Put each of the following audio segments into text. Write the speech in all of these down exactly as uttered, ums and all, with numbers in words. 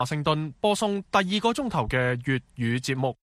華盛頓播送第二個鐘頭嘅粵語節目。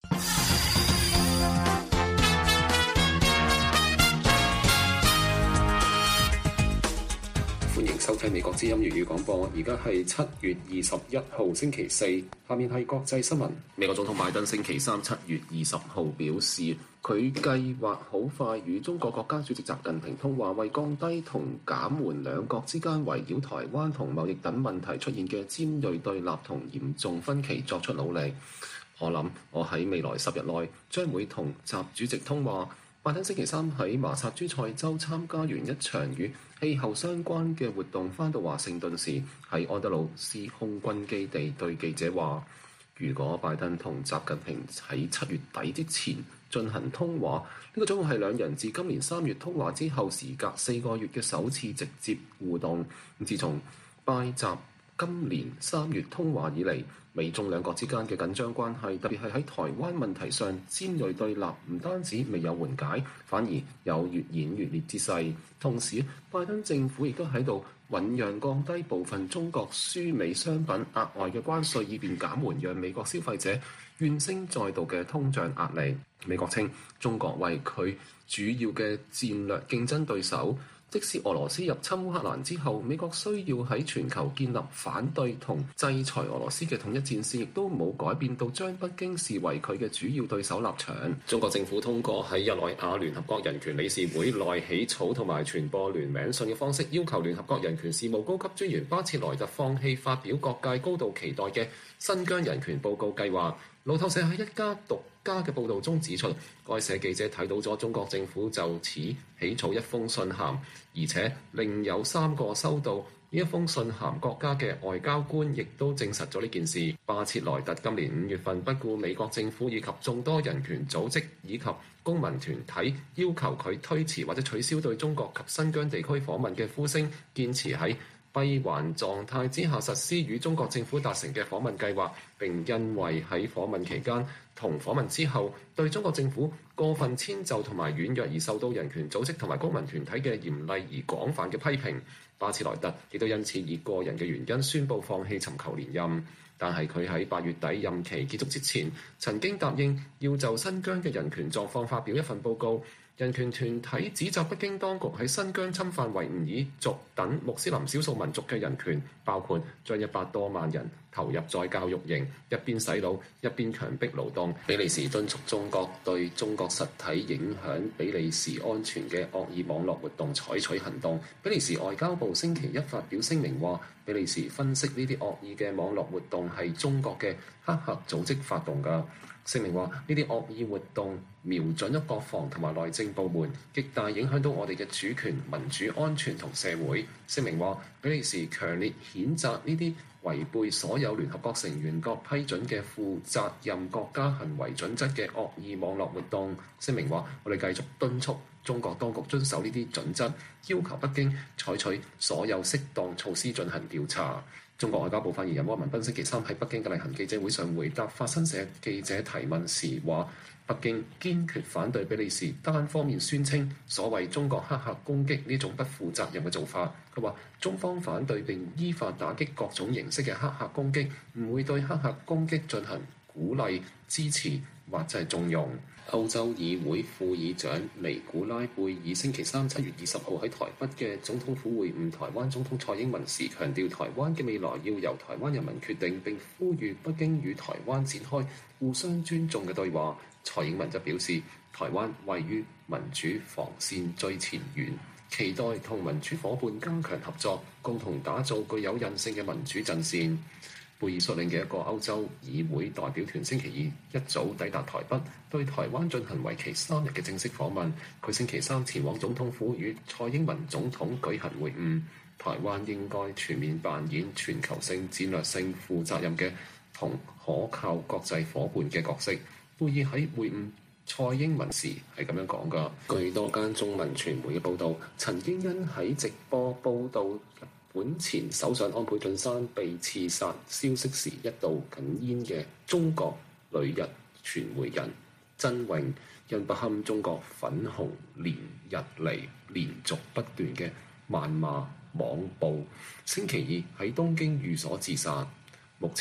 歡迎收聽美國之音粵語廣播，而家係七月二十一號星期四，下面係國際新聞。美國總統拜登星期三七月二十號表示，佢計劃好快與中國國家主席習近平通話，為降低同減緩兩國之間圍繞台灣同貿易等問題出現嘅尖銳對立同嚴重分歧作出努力。我諗我喺未來十日內將會同習主席通話。拜登星期三喺麻薩諸塞州參加完一場與氣候相關嘅活動，返到華盛頓時，喺安德魯斯空軍基地對記者話：如果拜登同習近平喺七月底之前進行通話，呢個將會係兩人自今年三月通話之後，時隔四個月嘅首次直接互動。自從拜習今年三月通話以嚟，美中兩國之間嘅緊張關係，特別係喺台灣問題上尖鋭對立，唔單止未有緩解，反而有越演越烈之勢。同時，拜登政府亦都喺度醖釀降低部分中國輸美商品額外嘅關稅，以便減緩讓美國消費者怨聲載道嘅通脹壓力。美國稱中國為佢主要嘅戰略競爭對手。即使俄羅斯入侵烏克蘭之後，美國需要喺全球建立反對同制裁俄羅斯嘅統一戰線，亦都冇改變到將北京視為佢嘅主要對手立場。中國政府通過喺日內瓦聯合國人權理事會內起草同埋傳播聯名信嘅方式，要求聯合國人權事務高級專員巴切萊特放棄發表各界高度期待嘅新疆人權報告計劃。路透社喺一家獨家嘅報導中指出，該社記者睇到咗中國政府就此起草一封信函，而且另有三個收到呢一封信函國家嘅外交官亦都證實咗呢件事。巴切萊特今年五月份不顧美國政府以及眾多人權組織以及公民團體要求佢推遲或者取消對中國及新疆地區訪問嘅呼聲，堅持喺閉環狀態之下實施與中國政府達成嘅訪問計劃，並因為喺訪問期間同訪問之後對中國政府過分遷就同埋軟弱而受到人權組織同埋公民團體嘅嚴厲而廣泛嘅批評。巴切萊特亦都因此以個人嘅原因宣布放棄尋求連任，但係佢喺八月底任期結束之前曾經答應要就新疆嘅人權狀況發表一份報告。人權團體指責北京當局喺新疆侵犯維吾爾族等穆斯林少數民族嘅人權，包括將一百多萬人投入再教育營，一邊洗腦一邊強迫勞動。比利時敦促中國對中國實體影響比利時安全嘅惡意網絡活動採取行動。比利時外交部星期一發表聲明話，比利時分析呢啲惡意嘅網絡活動係中國嘅黑客組織發動㗎。聲明話，呢啲惡意活動瞄準咗國防同埋內政部門，極大影響到我哋嘅主權、民主、安全同社會。聲明話，比利時強烈譴責呢啲違背所有聯合國成員國批准嘅負責任國家行為準則嘅惡意網絡活動。聲明話，我哋繼續敦促中國當局遵守呢啲準則，要求北京採取所有適當措施進行調查。中國外交部發言人汪文斌星期三喺北京嘅例行記者會上回答法新社記者提問時話，北京堅決反對比利時單方面宣稱所謂中國黑客攻擊呢種不負責任嘅做法。佢話中方反對並依法打擊各種形式嘅黑客攻擊，唔會對黑客攻擊進行鼓勵、支持或者係縱容。歐洲議會副議長尼古拉貝爾星期三七月二十號喺台北嘅總統府會晤台灣總統蔡英文時，強調台灣嘅未來要由台灣人民決定，並呼籲北京與台灣展開互相尊重嘅對話。蔡英文就表示，台灣位於民主防線最前沿，期待同民主伙伴加強合作，共同打造具有韌性嘅民主陣線。貝爾率領嘅一個歐洲議會代表團星期二一早抵達台北，對台灣進行為期三日嘅正式訪問。佢星期三前往總統府與蔡英文總統舉行會晤。台灣應該全面扮演全球性、戰略性、負責任嘅同可靠國際夥伴嘅角色。貝爾喺會晤蔡英文時係咁樣講㗎。據多間中文傳媒嘅報導，曾經因喺直播報導本前首相安倍晉三被刺殺消息時一度哽咽嘅中國旅日傳媒人曾穎，因不堪中國粉紅連日嚟連續不斷嘅謾罵網暴，星期二喺東京寓所自殺。目前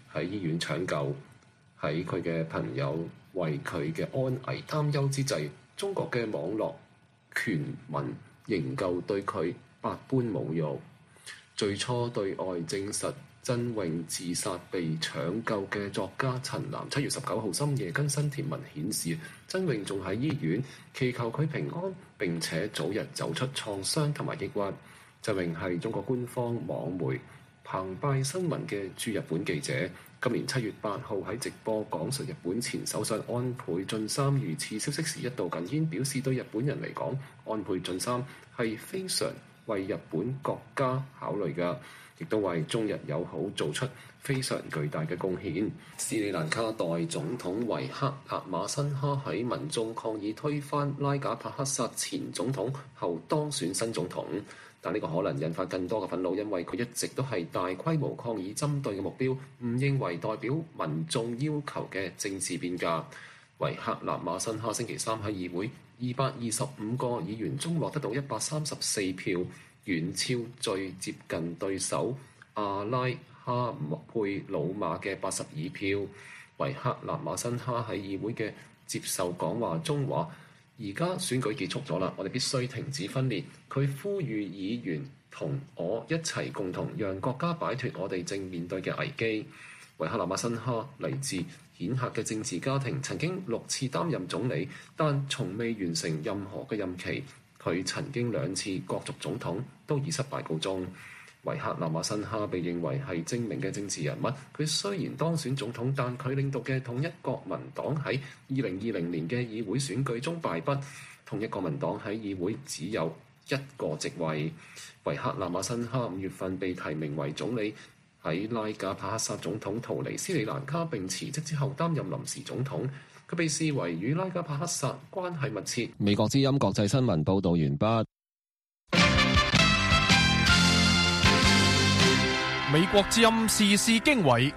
喺醫院搶救。喺佢嘅朋友為佢嘅安危擔憂之際，中國嘅網絡權民仍舊對佢百般侮辱。最初對外證實曾穎自殺被搶救嘅作家陳嵐，七月十九號深夜更新貼文顯示，曾穎仲喺醫院，祈求佢平安並且早日走出創傷同埋抑鬱。曾穎係中國官方網媒澎湃新聞嘅駐日本記者，今年七月八號喺直播講述日本前首相安倍晉三遇刺消息時，一度哽咽表示對日本人嚟講，安倍晉三係非常為日本國家考慮㗎，亦都為中日友好做出非常巨大嘅貢獻。斯里蘭卡代總統維克納馬辛哈喺民眾抗議推翻拉賈帕克薩前總統後當選新總統，但呢個可能引發更多嘅憤怒，因為佢一直都係大規模抗議針對嘅目標，唔認為代表民眾要求嘅政治變革。維克納馬辛哈星期三喺議會二百二十五個議員中獲得到一百三十四票，遠超最接近對手阿拉哈佩魯馬嘅八十二票。維克納馬辛哈喺議會嘅接受講話中話：而家選舉結束咗啦，我哋必須停止分裂。佢呼籲議員同我一齊共同讓國家擺脫我哋正面對嘅危機。維克納馬辛哈嚟自顯赫嘅政治家庭，曾經六次擔任總理，但從未完成任何嘅任期。佢曾經兩次角逐總統，都以失敗告終。維克納馬辛哈被認為係精明嘅政治人物。佢雖然當選總統，但佢領導嘅統一國民黨喺二零二零年嘅議會選舉中敗北。統一國民黨喺議會只有一個席位。維克納馬辛哈五月份被提名為總理，喺拉賈帕克薩總統逃離斯里蘭卡並辭職之後擔任臨時總統。佢被視為與拉賈帕克薩關係密切。 美國之音國際新聞報導完畢。 美國之音時事經緯。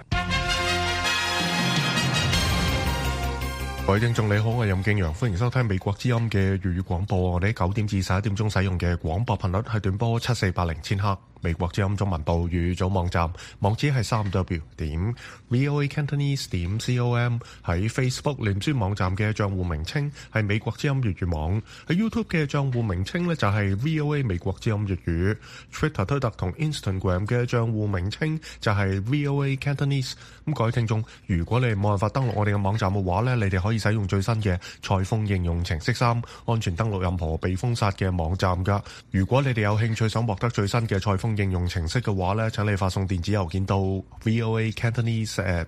各位聽眾你好，我係任敬陽，歡迎收聽美國之音嘅粵語廣播。我哋喺九點至十一點鐘使用嘅廣播頻率係短波七四八零千赫。美國之音中文部粵語組網站網址係三 w 點 voa cantonese 點 com。 喺 Facebook 臉書網站嘅賬戶名稱係美國之音粵語網。喺 YouTube 嘅賬戶名稱呢就係 VOA 美國之音粵語。 Twitter 推特同 Instagram 嘅賬戶名稱就係 VOA Cantonese。 咁各位聽眾，如果你冇辦法登錄我哋嘅網站嘅話呢，你哋可以使用最新嘅裁縫應用程式三，安全登錄任何被封殺嘅網站噶。如果你哋有興趣想獲得最新嘅裁縫應用程式嘅話咧，請你發送電子郵件到 voa cantonese at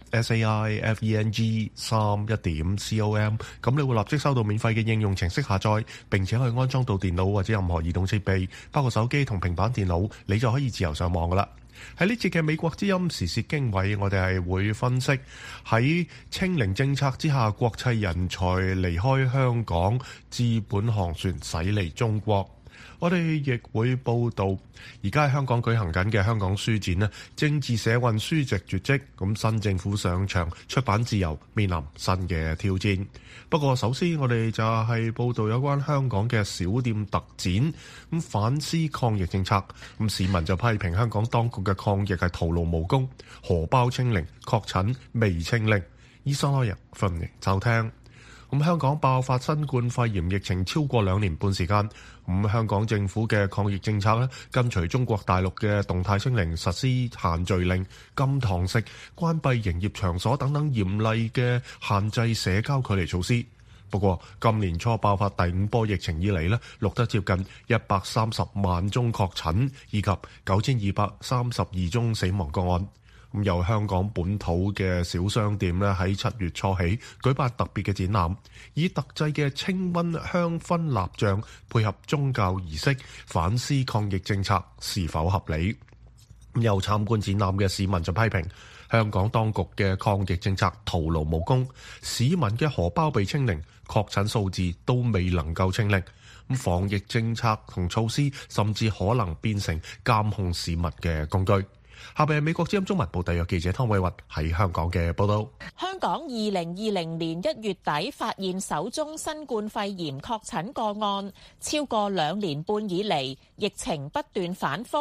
saifeng 三一點 com， 咁你會立即收到免費嘅應用程式下載，並且可以安裝到電腦或者任何移動設備，包括手機同平板電腦，你就可以自由上網噶啦。喺呢節嘅美國之音時事經緯，我哋係會分析喺清零政策之下，國際人才離開香港，資本航船駛離中國。我哋亦會報道，而家喺香港舉行緊嘅香港書展呢，政治社運書籍絕跡，咁新政府上場，出版自由面臨新嘅挑戰。不過首先我哋就係報道有關香港嘅小店特展，咁反思抗疫政策。咁市民就批評香港當局嘅抗疫係徒勞無功，荷包清零，確診未清零。以上內容歡迎收聽。咁香港爆發新冠肺炎疫情超過兩年半時間，咁香港政府嘅抗疫政策咧，跟隨中國大陸嘅動態清零，實施限聚令、禁堂食、關閉營業場所等等嚴厲嘅限制社交距離措施。不過今年初爆發第五波疫情以嚟咧，錄得接近一百三十萬宗確診，以及九千二百三十二宗死亡個案。咁由香港本土嘅小商店咧，喺七月初起舉辦特別嘅展覽，以特製嘅清瘟香薰蠟像配合宗教儀式，反思抗疫政策是否合理。又參觀展覽嘅市民就批評香港當局嘅抗疫政策徒勞無功，市民嘅荷包被清零，確診數字都未能夠清零。咁防疫政策同措施甚至可能變成監控市民嘅工具。下邊係美國之音中文部特約記者湯偉雲喺香港嘅報道。 香港二零二零年一月底發現首宗新冠肺炎確診個案，超過兩年半以嚟，疫情不斷反覆，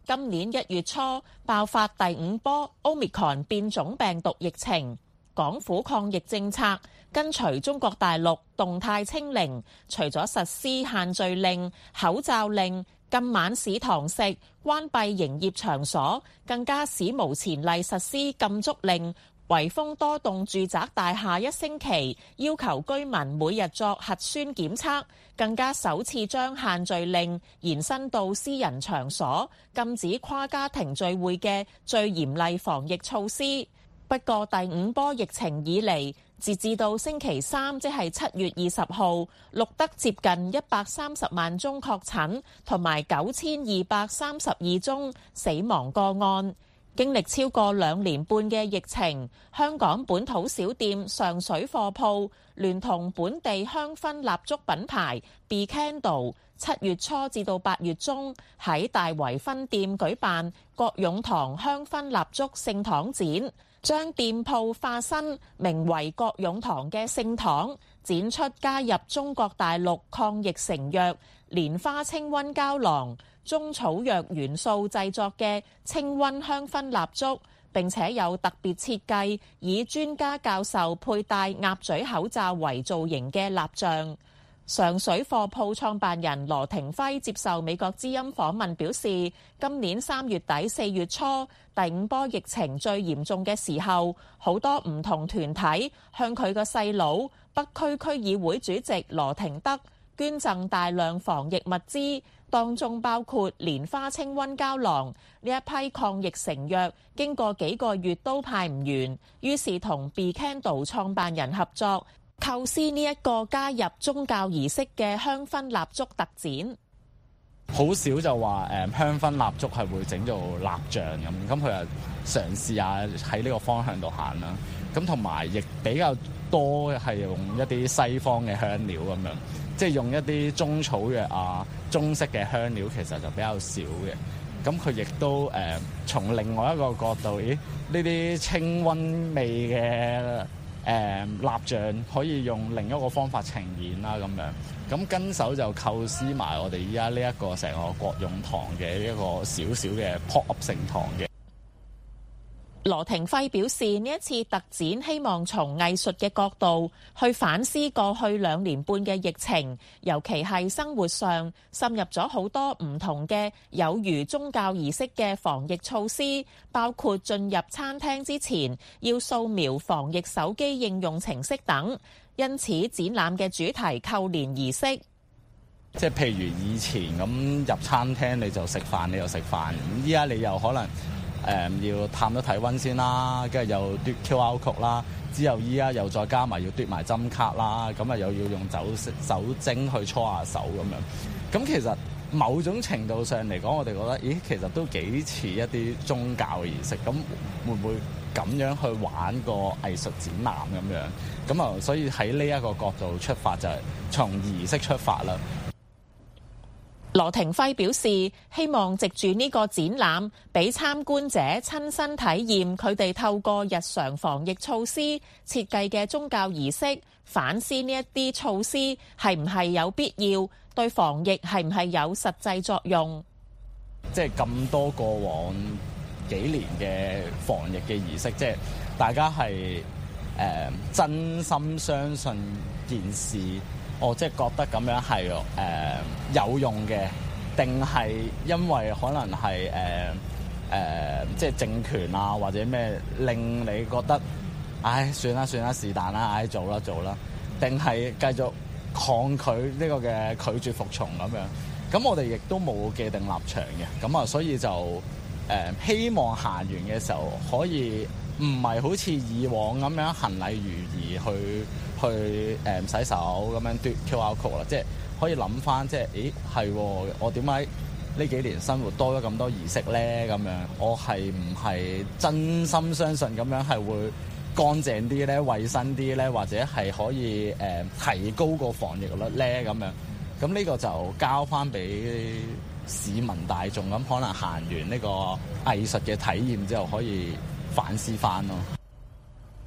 今年一月初爆發第五波 Omicron 變種病毒疫情，港府抗疫政策跟隨中國大陸動態清零，除咗實施限聚令、口罩令、禁晚市堂食、關閉營業場所，更加史無前例實施禁足令，圍封多棟住宅大廈一星期，要求居民每日作核酸檢測，更加首次將限聚令延伸到私人場所，禁止跨家庭聚會嘅最嚴厲防疫措施。不過第五波疫情以嚟，截至到星期三，即係七月二十號，錄得接近一百三十萬宗確診，同埋九千二百三十二宗死亡個案。經歷超過兩年半嘅疫情，香港本土小店上水貨鋪聯同本地香薰蠟燭品牌 Be Candle， 七月初至到八月中喺大圍分店舉辦葛勇堂香薰蠟燭聖堂展，將店鋪化身名為葛勇堂嘅聖堂，展出加入中國大陸抗疫成藥蓮花清瘟膠囊、中草藥元素製作嘅清瘟香薰蠟燭，並且有特別設計以專家教授佩戴鴨嘴口罩為造型嘅蠟像。上水貨鋪創辦人羅庭輝接受美國之音訪問表示，今年三月底四月初第五波疫情最嚴重嘅時候，好多唔同團體向佢個細佬北區區議會主席羅廷德捐贈大量防疫物資，當中包括蓮花清瘟膠囊。呢一批抗疫成藥經過幾個月都派唔完，於是同 Be Candle 創辦人合作，構思呢一個加入宗教儀式嘅香薰蠟燭特展。 好少就話誒香薰蠟燭係會整做蠟像咁，咁佢又嘗試下喺呢個方向度行啦。咁同埋亦比較多係用一啲西方嘅香料咁樣，即係用一啲中草藥啊、中式嘅香料其實就比較少嘅。咁佢亦都誒、呃、從另外一個角度，咦呢啲清瘟味嘅誒蠟像可以用另一個方法呈現啦咁樣。咁跟手就構思埋我哋依家呢一個成個葛勇堂嘅一個小小嘅 pop-up 聖堂嘅。 羅庭輝表示，呢一次特展希望從藝術嘅角度去反思過去兩年半嘅疫情，尤其係生活上滲入咗好多唔同嘅有如宗教儀式嘅防疫措施，包括進入餐廳之前要掃描防疫手機應用程式等。因此展覽嘅主題扣連儀式， 即係譬如以前咁入餐廳你就食飯，你又食飯，咁依家你又可能誒、呃、要探咗體溫先啦，跟住又嘟 Q R code 啦，之後依家又再加埋要嘟埋針卡啦，咁啊又要用酒酒精去搓下手咁樣。咁其實某種程度上嚟講，我哋覺得，咦，其實都幾似一啲宗教儀式。咁會唔會咁樣去玩個藝術展覽咁樣？咁啊，所以喺呢一個角度出發，就係從儀式出發啦。 羅庭輝表示，希望藉住呢個展覽，俾參觀者親身體驗佢哋透過日常防疫措施設計嘅宗教儀式，反思呢一啲措施係唔係有必要，對防疫係唔係有實際作用。 即係咁多過往幾年嘅防疫嘅儀式，即係大家係誒、呃、真心相信件事。我即係覺得咁樣係誒、呃、有用嘅，定係因為可能係誒誒即係政權啊或者咩令你覺得，唉算啦算啦是但啦，唉做啦做啦，定係繼續抗拒呢個嘅拒絕服從咁樣。咁我哋亦都冇既定立場嘅，咁啊所以就誒、呃、希望行完嘅時候可以唔係好似以往咁樣行禮如儀去。去誒、嗯、洗手咁樣嘟 Q R code 啦，即係可以諗翻，即係咦係我點解呢幾年生活多咗咁多儀式咧？咁樣我係唔係真心相信咁樣係會乾淨啲咧、衞生啲咧，或者係可以誒、呃、提高個防疫率咧？咁樣咁呢個就交翻俾市民大眾，咁可能行完呢個藝術嘅體驗之後，可以反思翻咯。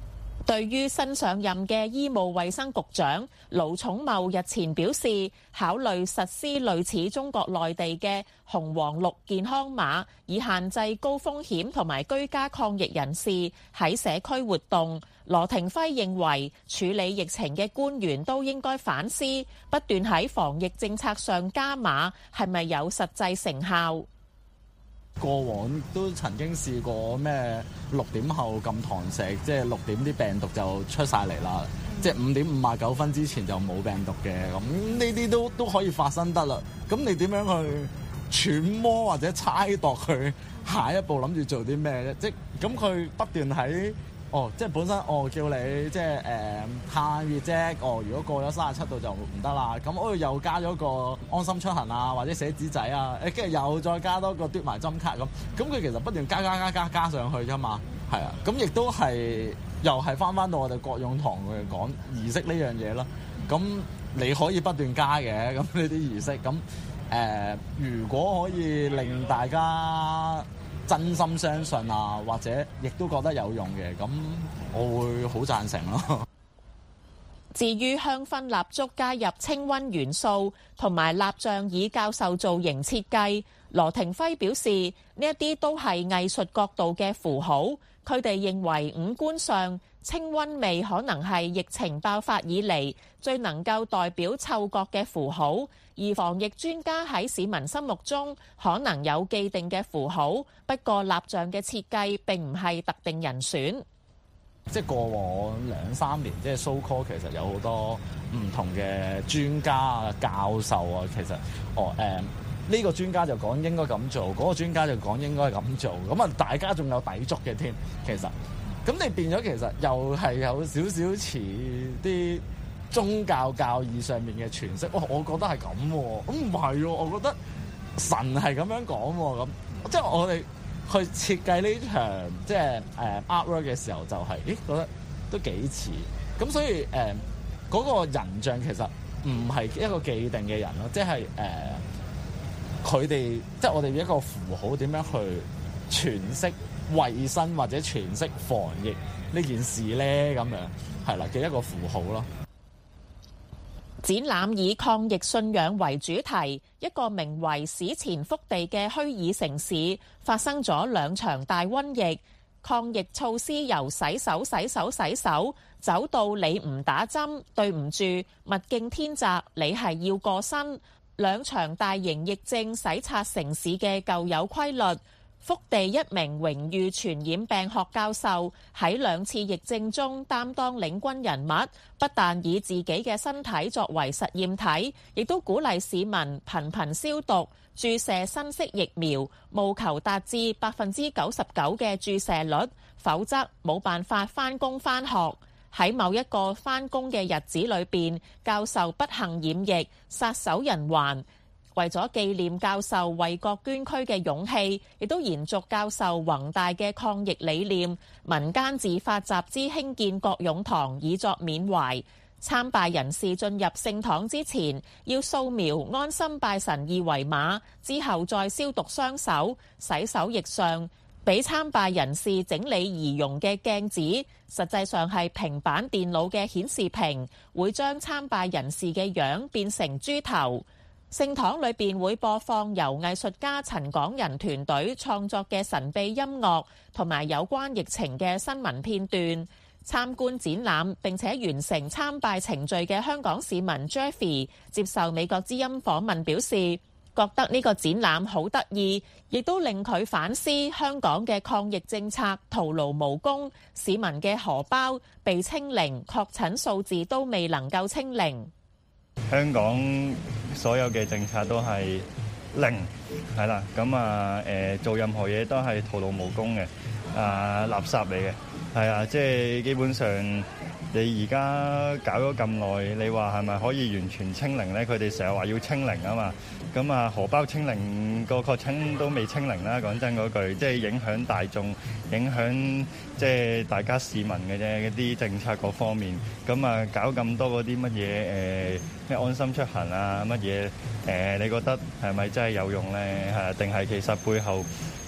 對於新上任嘅醫務衛生局長盧寵茂日前表示，考慮實施類似中國內地嘅紅黃綠健康碼，以限制高風險同埋居家抗疫人士喺社區活動。羅廷輝認為，處理疫情嘅官員都應該反思，不斷喺防疫政策上加碼，係咪有實際成效？ 過往都曾經試過咩六點後禁堂食，即係六點啲病毒就出晒嚟啦，即係五點五十九分之前就冇病毒嘅，咁呢啲都都可以發生得啦。咁你點樣去揣摩或者猜度佢下一步諗住做啲咩咧？即係咁佢不斷喺哦，即係本身哦叫你即係誒探熱啫。哦，如果過咗三十七度就唔得啦。咁我又加咗個安心出行啊，或者寫紙仔啊，誒跟住又再加多個嘟埋針卡咁。咁佢其實不斷加加加加加上去啫嘛。係啊，咁亦都係又係翻翻到我哋國勇堂去講儀式呢樣嘢啦。咁你可以不斷加嘅，咁呢啲儀式咁誒、呃，如果可以令大家真心相信啊，或者亦都覺得有用嘅，咁我會好贊成咯。 至於香薰蠟燭加入清溫元素同埋蠟像以教授造型設計，羅廷輝表示呢一啲都係藝術角度嘅符號。佢哋認為五官上清溫味可能係疫情爆發以嚟最能夠代表嗅覺嘅符號，而防疫專家喺市民心目中可能有既定嘅符號，不過蠟像嘅設計並唔係特定人選。 即係過往兩三年，即係 so call 其實有好多唔同嘅專家啊、教授啊，其實哦誒。呃呢個專家就講應該咁做，嗰個專家就講應該咁做，咁啊大家仲有抵觸嘅添。其實咁你變咗，其實又係有少少似啲宗教教義上面嘅詮釋。哇，我覺得係咁喎，咁唔係喎，我覺得神係咁樣講喎。咁即係我哋去設計呢場即係誒 artwork 嘅時候，就係咦覺得都幾似。咁所以誒嗰個人像其實唔係一個既定嘅人咯，即係誒。佢哋即係我哋一個符號點樣去詮釋衞生或者詮釋防疫呢件事咧，咁樣係啦嘅一個符號咯。 展覽以抗疫信仰為主題，一個名為史前福地嘅虛擬城市發生咗兩場大瘟疫，抗疫措施由洗手、洗手、洗手走到你唔打針，對唔住，物競天擇，你係要過身。兩場大型疫症洗刷城市嘅舊有規律。福地一名榮譽傳染病學教授喺兩次疫症中擔當領軍人物，不但以自己嘅身體作為實驗體，亦都鼓勵市民頻頻消毒、注射新式疫苗，務求達至百分之九十九嘅注射率，否則冇辦法返工返學。喺某一個返工嘅日子裏邊，教授不幸染疫，撒手人寰。為咗紀念教授為國捐軀嘅勇氣，亦都延續教授宏大嘅抗疫理念，民間自發集資興建國勇堂，以作緬懷。參拜人士進入聖堂之前，要掃描安心拜神二維碼，之後再消毒雙手、洗手液上。俾參拜人士整理儀容嘅鏡子，實際上係平板電腦嘅顯示屏，會將參拜人士嘅樣變成豬頭。聖堂裏邊會播放由藝術家陳港仁團隊創作嘅神秘音樂，同埋有關疫情嘅新聞片段。參觀展覽並且完成參拜程序嘅香港市民 Jeffy 接受美國之音訪問表示，覺得呢個展覽好得意，亦都令佢反思香港嘅抗疫政策徒勞無功，市民嘅荷包被清零，確診數字都未能夠清零。 香港所有嘅政策都係零，係啦，咁啊誒做任何嘢都係徒勞無功嘅，啊垃圾嚟嘅，係啊，即係基本上。你而家搞咗咁耐，你話係咪可以完全清零咧？佢哋成日話要清零啊嘛，咁啊荷包清零，個確診都未清零啦。講真嗰句，即係影響大眾，影響即係大家市民嘅啫。一啲政策嗰方面，咁啊搞咁多嗰啲乜嘢誒咩安心出行啊乜嘢誒？你覺得係咪真係有用咧？係定係其實背後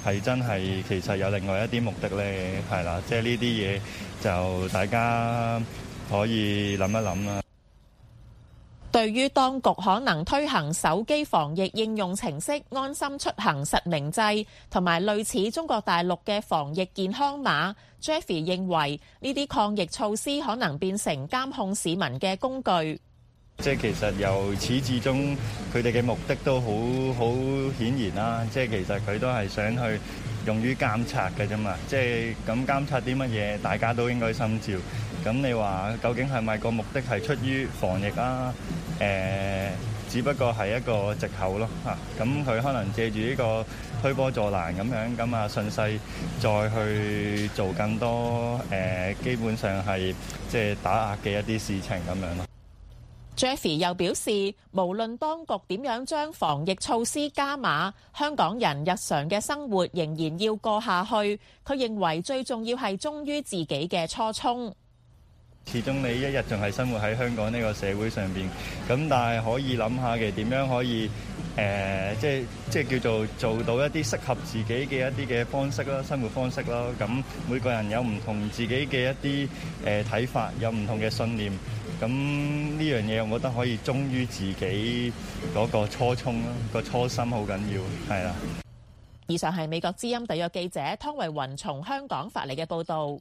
係真係其實有另外一啲目的咧？係啦，即係呢啲嘢就大家可以諗一諗啦。 對於當局可能推行手機防疫應用程式安心出行實名制，同埋類似中國大陸嘅防疫健康碼， Jeffrey 認為呢啲抗疫措施可能變成監控市民嘅工具。 即係其實由始至終，佢哋嘅目的都好好顯然啦。即係其實佢都係想去用於監察嘅啫嘛。即係咁監察啲乜嘢，大家都應該心照。咁你話究竟係咪個目的係出於防疫啊？誒、呃，只不過係一個藉口咯嚇。咁、啊、佢可能借住呢個推波助瀾咁樣，咁啊順勢再去做更多誒、呃，基本上係即係打壓嘅一啲事情咁樣咯。 Jeffrey 又表示，無論當局點樣將防疫措施加碼，香港人日常嘅生活仍然要過下去。佢認為最重要係忠於自己嘅初衷。 始終你一日仲係生活喺香港呢個社會上邊，咁但係可以諗下嘅點樣可以誒、呃，即係即係叫做做到一啲適合自己嘅一啲嘅方式啦，生活方式啦。咁每個人有唔同自己嘅一啲誒睇法，有唔同嘅信念。咁呢樣嘢，我覺得可以忠於自己嗰個初衷啦，個初心好緊要，係啦。 以上係美國之音特約記者湯慧雲從香港發嚟嘅報導。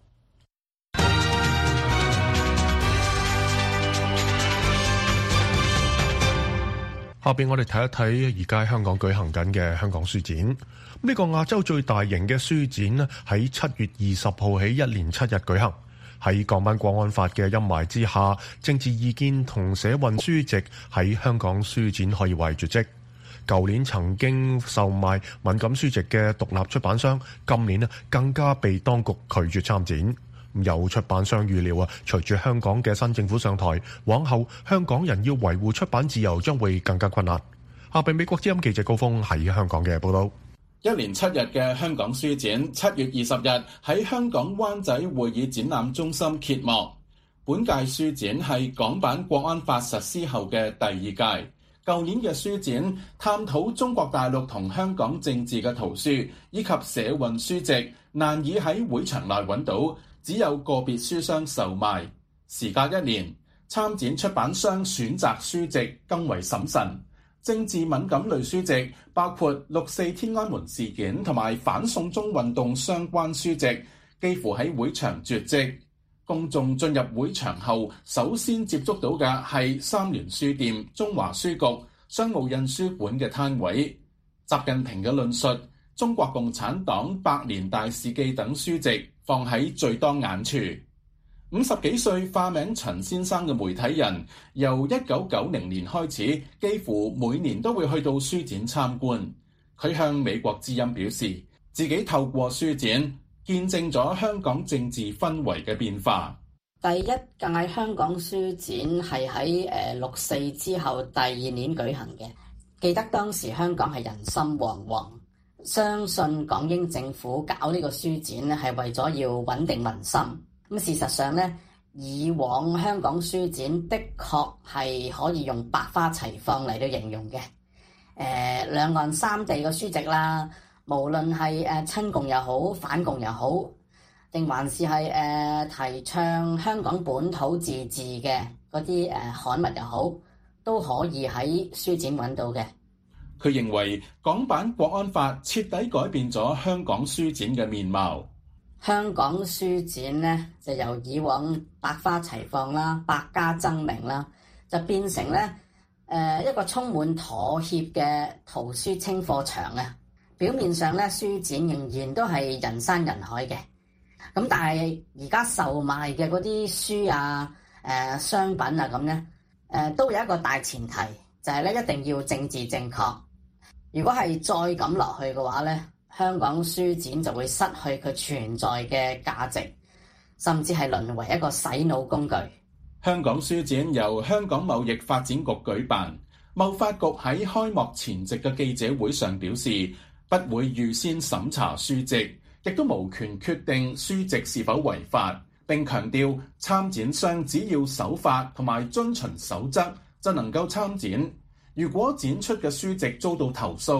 下邊我哋睇一睇而家香港舉行緊嘅香港書展。呢個亞洲最大型嘅書展呢，喺七月二十號起一連七日舉行。喺港版國安法嘅陰霾之下，政治意見同社運書籍喺香港書展可以話絕跡。舊年曾經售賣敏感書籍嘅獨立出版商，今年呢更加被當局拒絕參展。有出版商預料啊，隨住香港嘅新政府上台，往後香港人要維護出版自由將會更加困難。下邊美國之音記者高峰喺香港嘅報道。 一連七日嘅香港書展，七月二十日喺香港灣仔會議展覽中心揭幕。本屆書展係港版國安法實施後嘅第二屆。舊年嘅書展探討中國大陸同香港政治嘅圖書以及社運書籍，難以喺會場內揾到。只有個別書商售賣。時隔一年，參展出版商選擇書籍更為審慎。政治敏感類書籍包括六四天安門事件同埋反送中運動相關書籍，幾乎喺會場絕跡。公眾進入會場後，首先接觸到嘅係三聯書店、中華書局、商務印書館嘅攤位。習近平嘅論述、中國共產黨百年大事記等書籍放喺最當眼處。五十幾歲化名陳先生嘅媒體人，由一九九零年開始，幾乎每年都會去到書展參觀。佢向美國之音表示，自己透過書展見證咗香港政治氛圍嘅變化。 第一屆香港書展係喺誒六四之後第二年舉行嘅，記得當時香港係人心惶惶。相信港英政府搞呢個書展咧，係為咗要穩定民心。咁事實上咧，以往香港書展的確係可以用百花齊放嚟到形容嘅。誒、呃，兩岸三地嘅書籍啦，無論係誒親共又好，反共又好，定還是係誒、呃、提倡香港本土自治嘅嗰啲誒刊物又好，都可以喺書展揾到嘅。 佢認為港版國安法徹底改變咗香港書展嘅面貌。 香港書展咧就由以往百花齊放啦、百家爭鳴啦，就變成咧誒、呃、一個充滿妥協嘅圖書清貨場啊！表面上咧書展仍然都係人山人海嘅，咁但係而家售賣嘅嗰啲書啊、誒、呃、商品啊咁咧，誒、呃、都有一個大前提，就係、是、咧一定要政治正確。如果係再咁落去嘅話咧，香港書展就會失去佢存在嘅價值，甚至係淪為一個洗腦工具。 香港書展由香港貿易發展局舉辦，貿發局喺開幕前夕嘅記者會上表示，不會預先審查書籍，亦都無權決定書籍是否違法，並強調參展商只要守法同埋遵循守則就能夠參展。如果展出嘅書籍遭到投訴，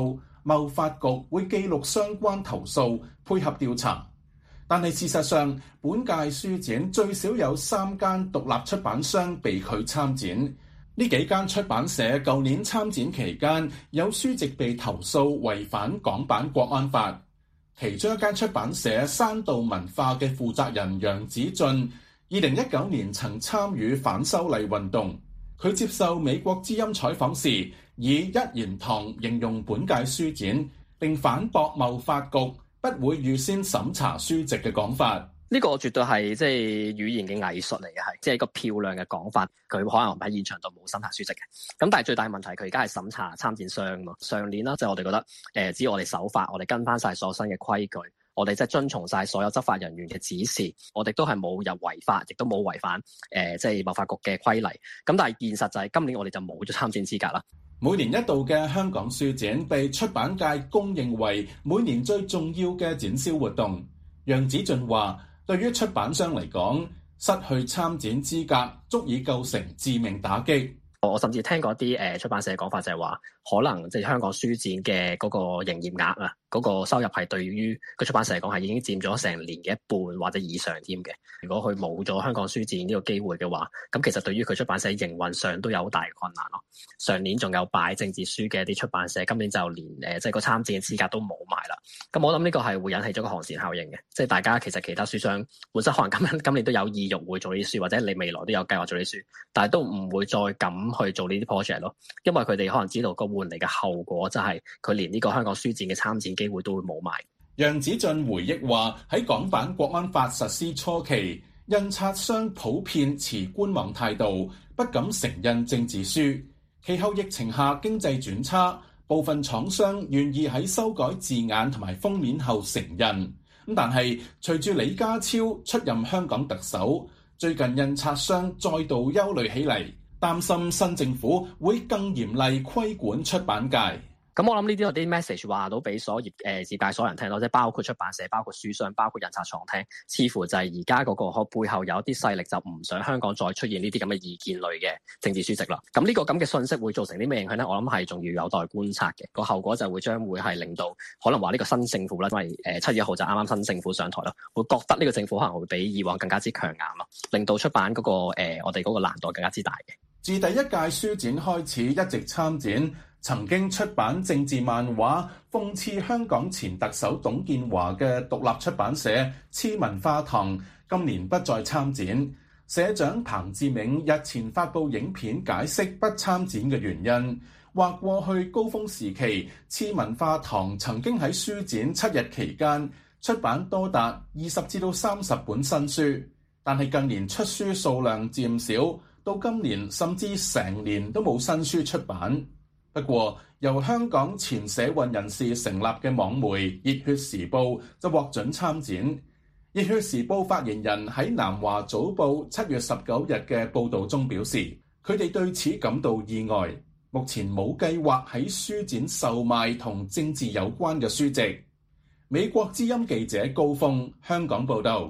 貿發局會記錄相關投訴，配合調查。但係事實上，本屆書展最少有三間獨立出版商被拒參展。呢幾間出版社舊年參展期間，有書籍被投訴違反港版國安法。其中一間出版社山道文化嘅負責人楊子俊，二零一九年曾參與反修例運動。佢接受美國之音採訪時，以一言堂形容本屆書展，並反駁貿發局不會預先審查書籍嘅講法。 呢個絕對係即係語言嘅藝術嚟嘅，係即係一個漂亮嘅講法。佢可能喺現場度冇審查書籍嘅，咁但係最大問題佢而家係審查參展商咯。上年啦，即係我哋覺得誒，只要我哋守法，我哋跟翻晒所有新嘅規矩，我哋即係遵從晒所有執法人員嘅指示，我哋都係冇入違法，亦都冇違反誒即係貿發局嘅規例。咁但係現實就係今年我哋就冇咗參展資格啦。 每年一度嘅香港書展被出版界公認為每年最重要嘅展銷活動。楊子俊話：對於出版商嚟講，失去參展資格足以構成致命打擊。 我甚至聽過啲誒出版社嘅講法，就係話可能即係香港書展嘅嗰個營業額啊，嗰個收入係對於個出版社嚟講係已經佔咗成年嘅一半或者以上添嘅。如果佢冇咗香港書展呢個機會嘅話，咁其實對於佢出版社營運上都有好大嘅困難咯。上年仲有擺政治書嘅啲出版社，今年就連誒即係個參展嘅資格都冇埋啦。咁我諗呢個係會引起咗個寒蟬效應嘅，即係大家其實其他書商本身可能今年今年都有意欲會做呢啲書，或者你未來都有計劃做呢啲書，但係都唔會再敢去做呢啲 project 咯，因為佢哋可能知道個換嚟嘅後果就係佢連呢個香港書展嘅參展機會都會冇埋。 楊子俊回憶話：喺港版國安法實施初期，印刷商普遍持觀望態度，不敢承印政治書。其後疫情下經濟轉差，部分廠商願意喺修改字眼同埋封面後承印。咁但係隨住李家超出任香港特首，最近印刷商再度憂慮起嚟，擔心新政府會更嚴厲規管出版界。 咁我諗呢啲有啲 message 話到俾所業誒業界所有人聽咯，即係包括出版社、包括書商、包括印刷廠聽，似乎就係而家嗰個背後有一啲勢力就唔想香港再出現呢啲咁嘅意見類嘅政治書籍啦。咁呢個咁嘅信息會造成啲咩影響咧？我諗係仲要有待觀察嘅。個後果就會將會係令到可能話呢個新政府啦，因為誒七月一號就啱啱新政府上台咯，會覺得呢個政府可能會比以往更加之強硬咯，令到出版嗰個誒我哋嗰個難度更加之大嘅。 自第一屆書展開始一直參展，曾經出版政治漫畫諷刺香港前特首董建華嘅獨立出版社黐文化堂，今年不再參展。社長彭志銘日前發布影片解釋不參展嘅原因，話過去高峰時期黐文化堂曾經喺書展七日期間出版多達二十至到三十本新書，但係近年出書數量漸少，到今年甚至成年都冇新書出版。不過，由香港前社運人士成立嘅網媒《熱血時報》就獲准參展。《熱血時報》發言人喺南華早報七月十九日嘅報導中表示，佢哋對此感到意外，目前冇計劃喺書展售賣同政治有關嘅書籍。美國之音記者高峰，香港報導。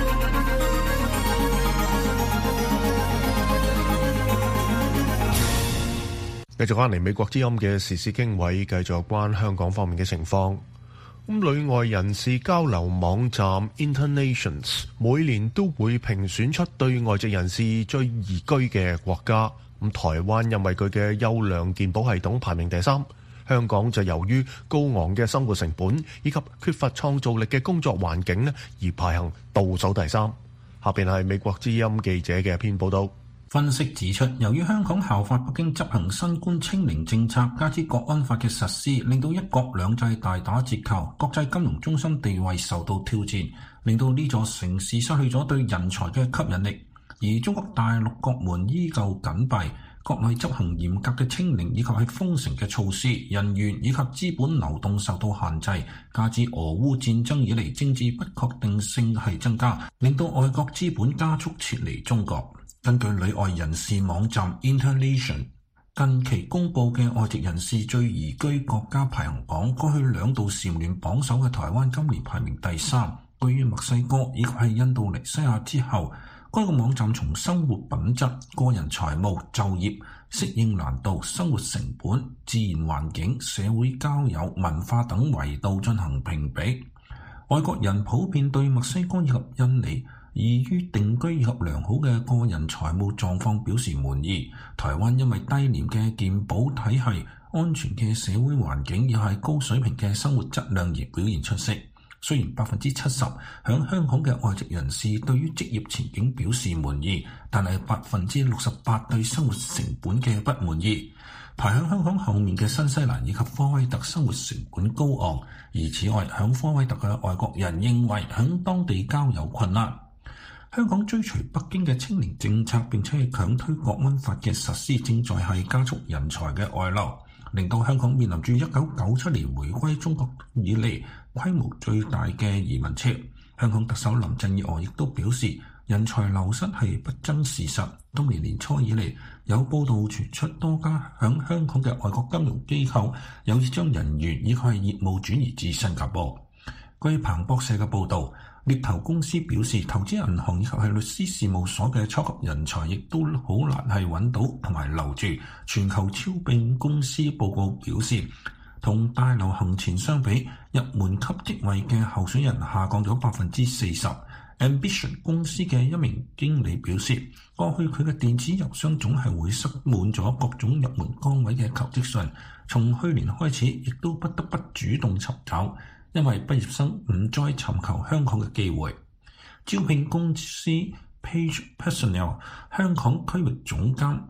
繼續翻嚟美國之音嘅時事經緯，繼續關香港方面嘅情況。咁旅外人士交流網站 Internations 每年都會評選出對外籍人士最宜居嘅國家。咁台灣因為佢嘅優良健保系統排名第三，香港就由於高昂嘅生活成本以及缺乏創造力嘅工作環境呢，而排行倒數第三。下邊係美國之音記者嘅一篇報道。 分析指出，由於香港效法北京執行新冠清零政策，加之國安法嘅實施，令到一國兩制大打折扣，國際金融中心地位受到挑戰，令到呢座城市失去咗對人才嘅吸引力。而中國大陸國門依舊緊閉，國內執行嚴格嘅清零以及係封城嘅措施，人員以及資本流動受到限制，加之俄烏戰爭以嚟政治不確定性係增加，令到外國資本加速撤離中國。根據旅外人士網站 Internations 近期公布嘅外籍人士最宜居國家排行榜，過去兩度蟬聯榜首嘅台灣今年排名第三，對於墨西哥以及係印度尼西亞之後， 該個網站從生活品質、個人財務、就業、適應難度、生活成本、自然環境、社會交友、文化等維度進行評比。外國人普遍對墨西哥以及印尼易於定居以及良好嘅個人財務狀況表示滿意。台灣因為低廉嘅健保體系、安全嘅社會環境以及高水平嘅生活質量而表現出色。雖然百分之七十響香港嘅外籍人士對於職業前景表示滿意，但係百分之六十八對生活成本嘅不滿意。排喺香港後面嘅新西蘭以及科威特生活成本高昂，而此外響科威特嘅外國人認為響當地交友困難。香港追隨北京嘅清零政策並且係強推國安法嘅實施，正在係加速人才嘅外流，令到香港面臨住一九九七年回歸中國以嚟規模最大嘅移民潮。香港特首林鄭月娥亦都表示，人才流失係不爭事實。今年年初以嚟，有報道傳出多家響香港嘅外國金融機構有意將人員以及係業務轉移至新加坡。據彭博社嘅報導，獵頭公司表示，投資銀行以及係律師事務所嘅初級人才亦都好難係揾到同埋留住。全球招聘公司報告表示，同大流行前相比，入門級職位嘅候選人下降咗百分之四十。Ambition 公司嘅一名經理表示，過去佢嘅電子郵箱總係會塞滿咗各種入門崗位嘅求職信，從去年開始亦都不得不主動尋找，因為畢業生唔再尋求香港嘅機會。招聘公司 Page Personnel 香港區域總監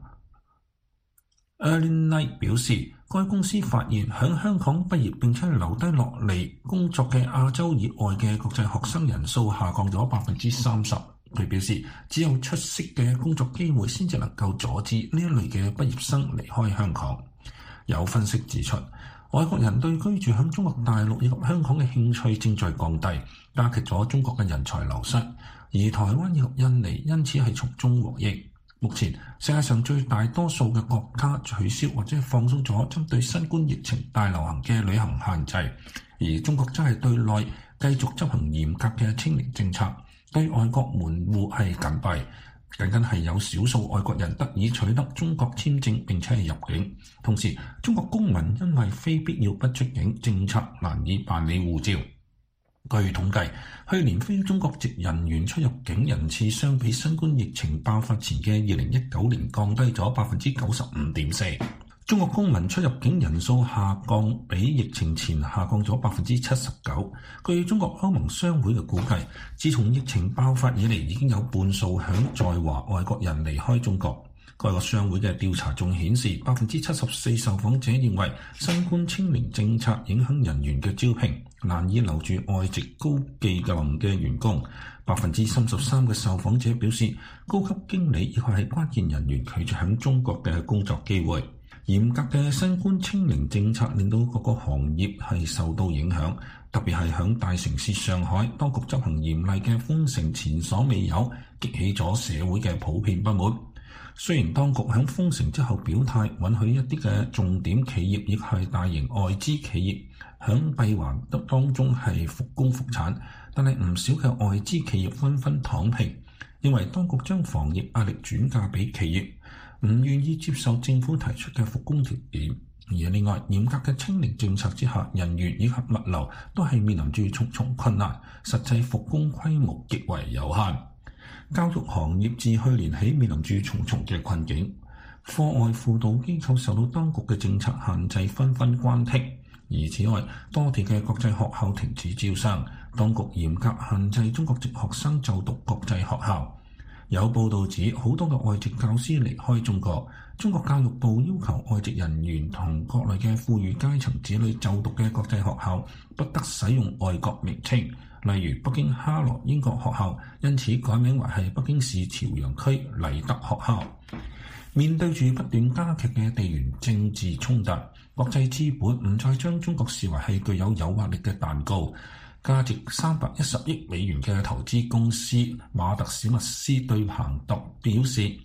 Erlyn Knight 表示，該公司發現響香港畢業並且留低落嚟工作嘅亞洲以外嘅國際學生人數下降咗百分之三十。佢表示，只有出色嘅工作機會先至能夠阻止呢一類嘅畢業生離開香港。有分析指出，外國人對居住響中國大陸以及香港嘅興趣正在降低，加劇咗中國嘅人才流失，而台灣以及印尼因此係從中獲益。目前世界上最大多數嘅國家取消或者放鬆咗針對新冠疫情大流行嘅旅行限制，而中國則係對內繼續執行嚴格嘅清零政策，對外國門戶係緊閉。僅僅係有少數外國人得以取得中國簽證並且係入境，同時中國公民因為非必要不出境政策難以辦理護照。據統計，去年非中國籍人員出入境人次相比新冠疫情爆發前嘅二零一九年降低咗百分之九十五點四。中國公民出入境人數下降比疫情前下降咗百分之七十九。據中國歐盟商會嘅估計，自從疫情爆發以嚟，已經有半數響在華外國人離開中國。該個商會嘅調查仲顯示，百分之七十四受訪者認為新冠清零政策影響人員嘅招聘，難以留住外籍高技能嘅員工。百分之三十三嘅受訪者表示，高級經理以及係關鍵人員拒絕響中國嘅工作機會。嚴格嘅新冠清零政策令到各個行業係受到影響，特別係響大城市上海，當局執行嚴厲嘅封城前所未有，激起咗社會嘅普遍不滿。雖然當局響封城之後表態允許一啲嘅重點企業亦係大型外資企業響閉環當中係復工復產，但係唔少嘅外資企業紛紛躺平，認為當局將防疫壓力轉嫁俾企業，唔願意接受政府提出嘅復工條件。而另外，嚴格嘅清零政策之下，人員以及物流都係面臨住重重困難，實際復工規模極為有限。教育行業自去年起面臨住重重嘅困境，課外輔導機構受到當局嘅政策限制，紛紛關停。而此外，多地嘅國際學校停止招生，當局嚴格限制中國籍學生就讀國際學校。有報道指，好多嘅外籍教師離開中國。中國教育部要求外籍人員同國內嘅富裕階層子女就讀嘅國際學校不得使用外國名稱，例如北京哈羅英國學校，因此改名為係北京市朝陽區禮德學校。面對住不斷加劇嘅地緣政治衝突，國際資本唔再將中國視為係具有誘惑力嘅蛋糕。價值三百一十億美元嘅投資公司馬特史密斯對彭博表示，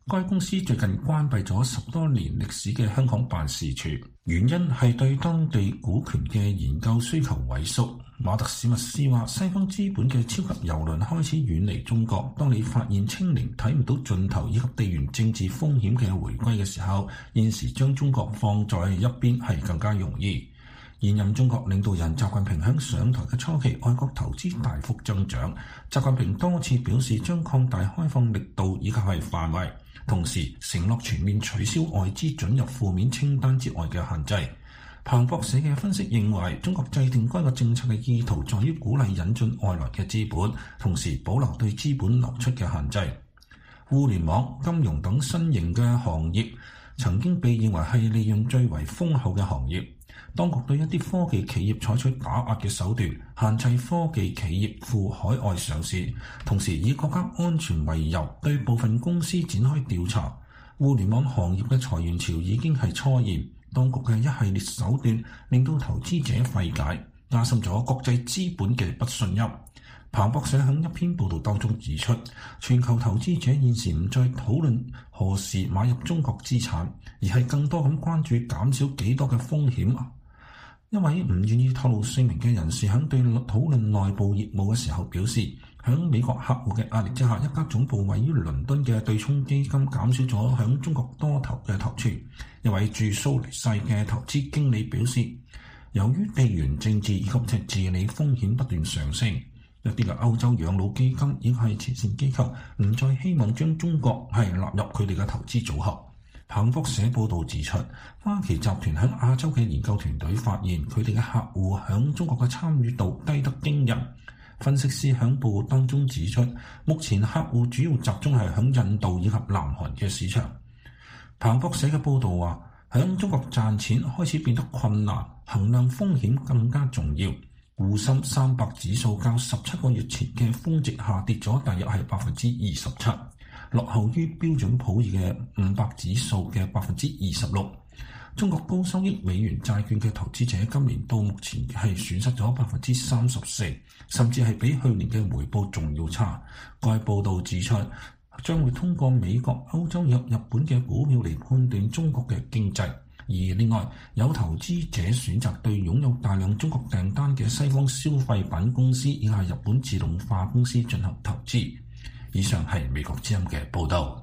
該公司最近關閉咗十多年歷史嘅香港辦事處，原因係對當地股權嘅研究需求萎縮。馬特史密斯話：西方資本嘅超級郵輪開始遠離中國，當你發現清零睇唔到盡頭以及地緣政治風險嘅回歸嘅時候，現時將中國放在一邊係更加容易。現任中國領導人習近平喺上台嘅初期，外國投資大幅增長。習近平多次表示將擴大開放力度以及係範圍，同時承諾全面取消外資准入負面清單之外嘅限制。彭博社嘅分析認為，中國制定該個政策嘅意圖在於鼓勵引進外來嘅資本，同時保留對資本流出嘅限制。互聯網、金融等新型嘅行業曾經被認為係利潤最為豐厚嘅行業。當局對一啲科技企業採取打壓嘅手段，限制科技企業赴海外上市，同時以國家安全為由對部分公司展開調查。互聯網行業嘅裁員潮已經係初現，當局嘅一系列手段令到投資者費解，加深咗國際資本嘅不信任。彭博社喺一篇報道當中指出，全球投資者現時唔再討論何時買入中國資產，而係更多咁關注減少幾多嘅風險。一位唔願意透露姓名嘅人士喺對討論內部業務嘅時候表示，喺美國客戶嘅壓力之下，一家總部位於倫敦嘅對沖基金減少咗喺中國多頭嘅投資。一位駐蘇黎世嘅投資經理表示，由於地緣政治以及治理風險不斷上升，一啲嘅歐洲養老基金以及係慈善機構唔再希望將中國係納入佢哋嘅投資組合。彭博社報導指出，花旗集團喺亞洲嘅研究團隊發現，佢哋嘅客戶喺中國嘅參與度低得驚人。分析師喺報告當中指出，目前客戶主要集中係喺印度以及南韓嘅市場。彭博社嘅報導話，喺中國賺錢開始變得困難，衡量風險更加重要。滬深三百指數較十七個月前嘅峰值下跌咗大約係百分之二十七。落後於標準普爾嘅五百指數嘅百分之二十六。中國高收益美元債券嘅投資者今年到目前係損失咗百分之三十四，甚至係比去年嘅回報仲要差。該報導指出，將會通過美國、歐洲及日本嘅股票嚟判斷中國嘅經濟。而另外，有投資者選擇對擁有大量中國訂單嘅西方消費品公司以及日本自動化公司進行投資。以上係美國之音嘅報導。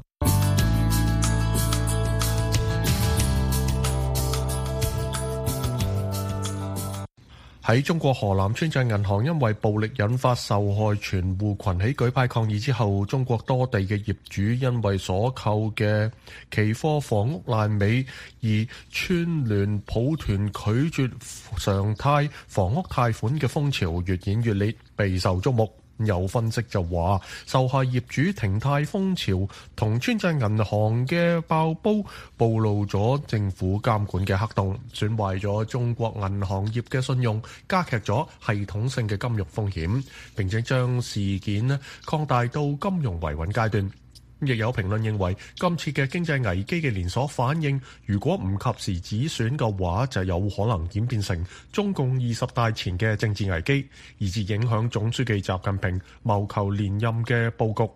喺中國河南村鎮銀行因為暴力引發受害存戶群起舉牌抗議之後，中國多地嘅業主因為所購嘅期貨房屋爛尾而串聯抱團拒絕常貸房屋貸款嘅風潮越演越烈，備受矚目。有分析就話，受害業主停貸風潮同村鎮銀行嘅爆煲，暴露咗政府監管嘅黑洞，損壞咗中國銀行業嘅信用，加劇咗系統性嘅金融風險，並且將事件呢擴大到金融維穩階段。亦有評論認為，今次嘅經濟危機嘅連鎖反應，如果唔及時止損嘅話，就有可能演變成中共二十大前嘅政治危機，以致影響總書記習近平謀求連任嘅佈局。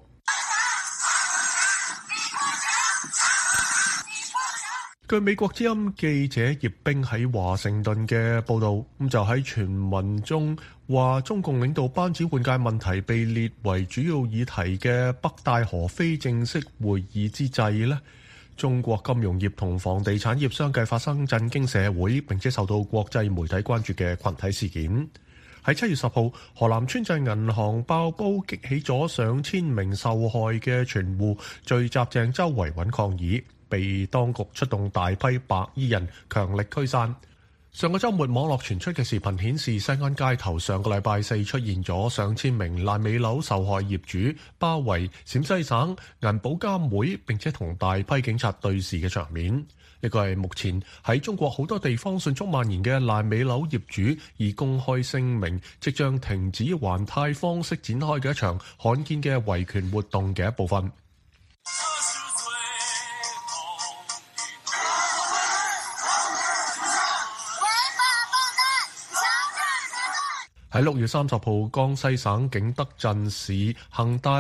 據美國之音記者葉冰喺華盛頓嘅報導，咁就喺傳聞中話中共領導班子換屆問題被列為主要議題嘅北戴河非正式會議之際呢，中國金融業同房地產業相繼發生震驚社會並且受到國際媒體關注嘅群體事件。喺七月十號，河南村鎮銀行爆煲，激起咗上千名受害嘅存戶聚集鄭州維穩抗議，被當局出動大批白衣人強力驅散。上個週末，網絡傳出嘅視頻顯示，西安街頭上個禮拜四出現咗上千名爛尾樓受害業主包圍陝西省銀保監會，並且同大批警察對峙嘅場面。呢個係目前喺中國好多地方迅速蔓延嘅爛尾樓業主以公開聲明即將停止還貸方式展開嘅一場罕見嘅維權活動嘅一部分。喺六月三十號，江西省景德鎮市恒大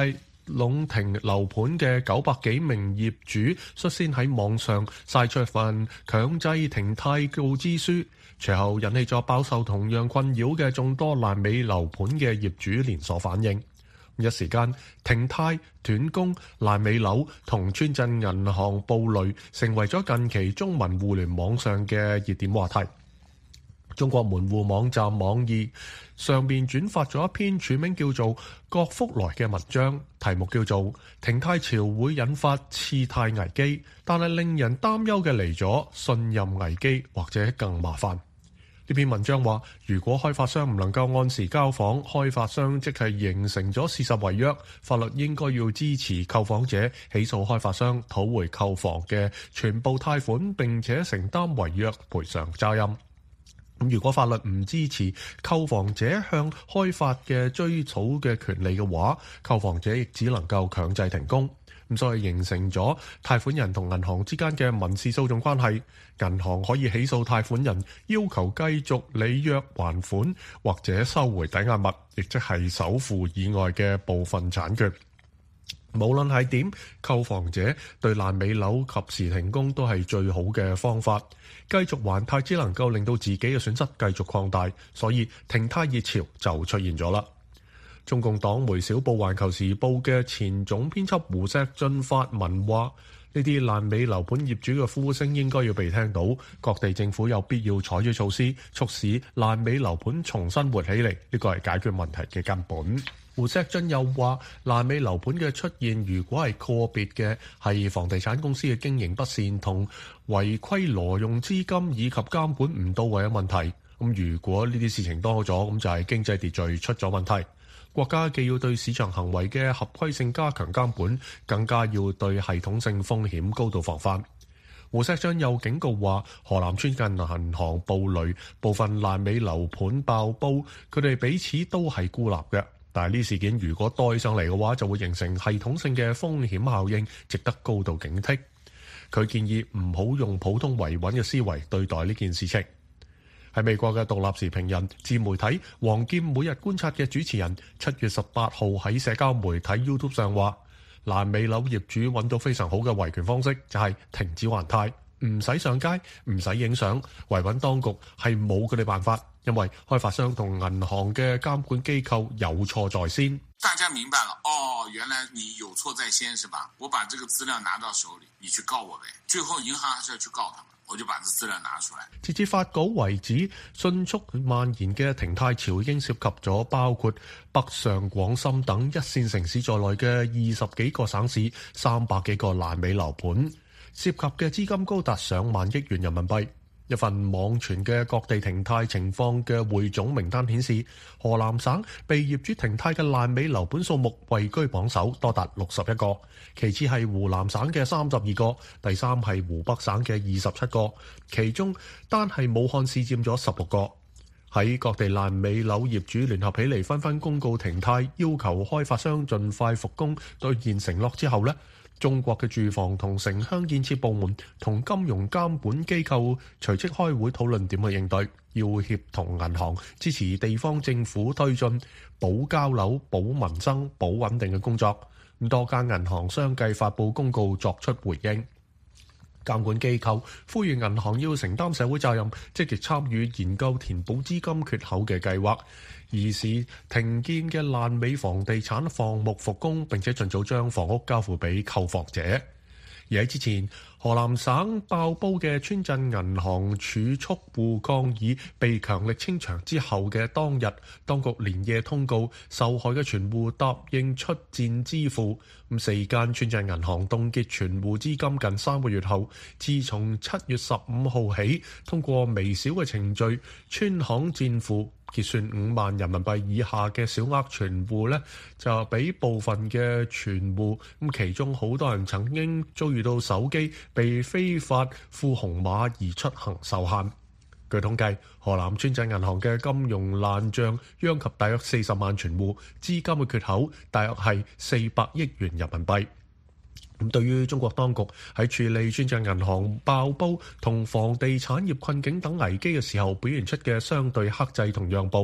壟停樓盤嘅九百幾名業主率先喺網上曬出一份強制停貸告知書，隨後引起咗飽受同樣困擾嘅眾多爛尾樓盤嘅業主連鎖反應。一時間，停貸、斷供、爛尾樓同村鎮銀行暴雷成為咗近期中文互聯網上嘅熱點話題。中國門戶網站網易上面轉發咗一篇署名叫做郭福來嘅文章，題目叫做停貸潮會引發次貸危機，但係令人擔憂嘅嚟咗信任危機或者更麻煩。呢篇文章話，如果開發商唔能夠按時交房，開發商即係形成咗事實違約，法律應該要支持購房者起訴開發商討回購房嘅全部貸款，並且承擔違約賠償責任。咁如果法律唔支持購房者向開發嘅追討嘅權利嘅話，購房者亦只能夠強制停工。咁所以形成咗貸款人同銀行之間嘅民事訴訟關係，銀行可以起訴貸款人，要求繼續履約還款或者收回抵押物，亦即係首付以外嘅部分產權。無論係點，購房者對爛尾樓及時停工都係最好嘅方法。繼續還貸只能夠令到自己嘅損失繼續擴大，所以停貸熱潮就出現咗啦。中共黨媒小報《環球時報》嘅前總編輯胡錫進發文話：呢啲爛尾樓盤業主嘅呼聲應該要被聽到，各地政府有必要採取措施，促使爛尾樓盤重新活起嚟，呢個係解決問題嘅根本。胡錫進又話：爛尾樓盤嘅出現，如果係個別嘅，係房地產公司嘅經營不善同違規挪用資金以及監管唔到位嘅問題。咁如果呢啲事情多咗，咁就係經濟秩序出咗問題。國家既要對市場行為嘅合規性加強監管，更加要對系統性風險高度防範。胡錫進又警告話，河南村近銀行暴雷，部分爛尾樓盤爆煲，佢哋彼此都係孤立嘅。但係呢事件如果帶上嚟嘅話，就會形成系統性嘅風險效應，值得高度警惕。佢建議唔好用普通維穩嘅思維對待呢件事情。喺美國嘅獨立時評人、自媒體黃劍每日觀察嘅主持人，七月十八號喺社交媒體 YouTube 上話，爛尾樓業主揾到非常好嘅維權方式，就係停止還貸，唔使上街，唔使影相，維穩當局係冇佢哋辦法，因為開發商同銀行嘅監管機構有錯在先。 大家明白了，哦，原來你有錯在先，是吧？我把這個資料拿到手裏，你去告我唄。最後銀行還是要去告他們。我就把這資料拿出來。 截至發稿為止，迅速蔓延嘅停貸潮已經涉及咗包括北上廣深等一線城市在內嘅二十幾個省市、三百幾個爛尾樓盤，涉及嘅資金高達上萬億元人民幣。一份網傳嘅各地停貸情況嘅匯總名單顯示，河南省被業主停貸嘅爛尾樓盤數目位居榜首，多達六十一個。其次係湖南省嘅三十二個，第三係湖北省嘅二十七個，其中單係武漢市佔咗十六個。喺各地爛尾樓業主聯合起嚟，紛紛公告停貸，要求開發商盡快復工兌現承諾之後呢，中國嘅住房同城鄉建設部門同金融監管機構隨即開會討論點去應對，要協同銀行支持地方政府推進保交樓、保民生、保穩定嘅工作。咁多間銀行相繼發布公告作出回應。監管機構呼籲銀行要承擔社會責任，積極參與研究填補資金缺口嘅計劃，以使停建嘅爛尾房地產項目復工，並且盡早將房屋交付俾購房者。而喺之前，河南省爆煲嘅村鎮銀行儲蓄戶抗議被強力清場之後嘅當日，當局連夜通告受害嘅存戶答應出戰支付。咁四間村鎮銀行凍結存戶資金近三個月後，自從七月十五號起，通過微小嘅程序村行墊付。結算五萬人民幣以下嘅小額存戶呢，就俾部分嘅存戶，咁其中好多人曾經遭遇到手機被非法付紅碼而出行受限。據統計，河南村鎮銀行嘅金融爛賬殃及大約四十萬存戶，資金嘅缺口大約係四百億元人民幣。咁對於中國當局喺處理村鎮銀行爆煲同房地產業困境等危機嘅時候，表現出嘅相對克制同讓步，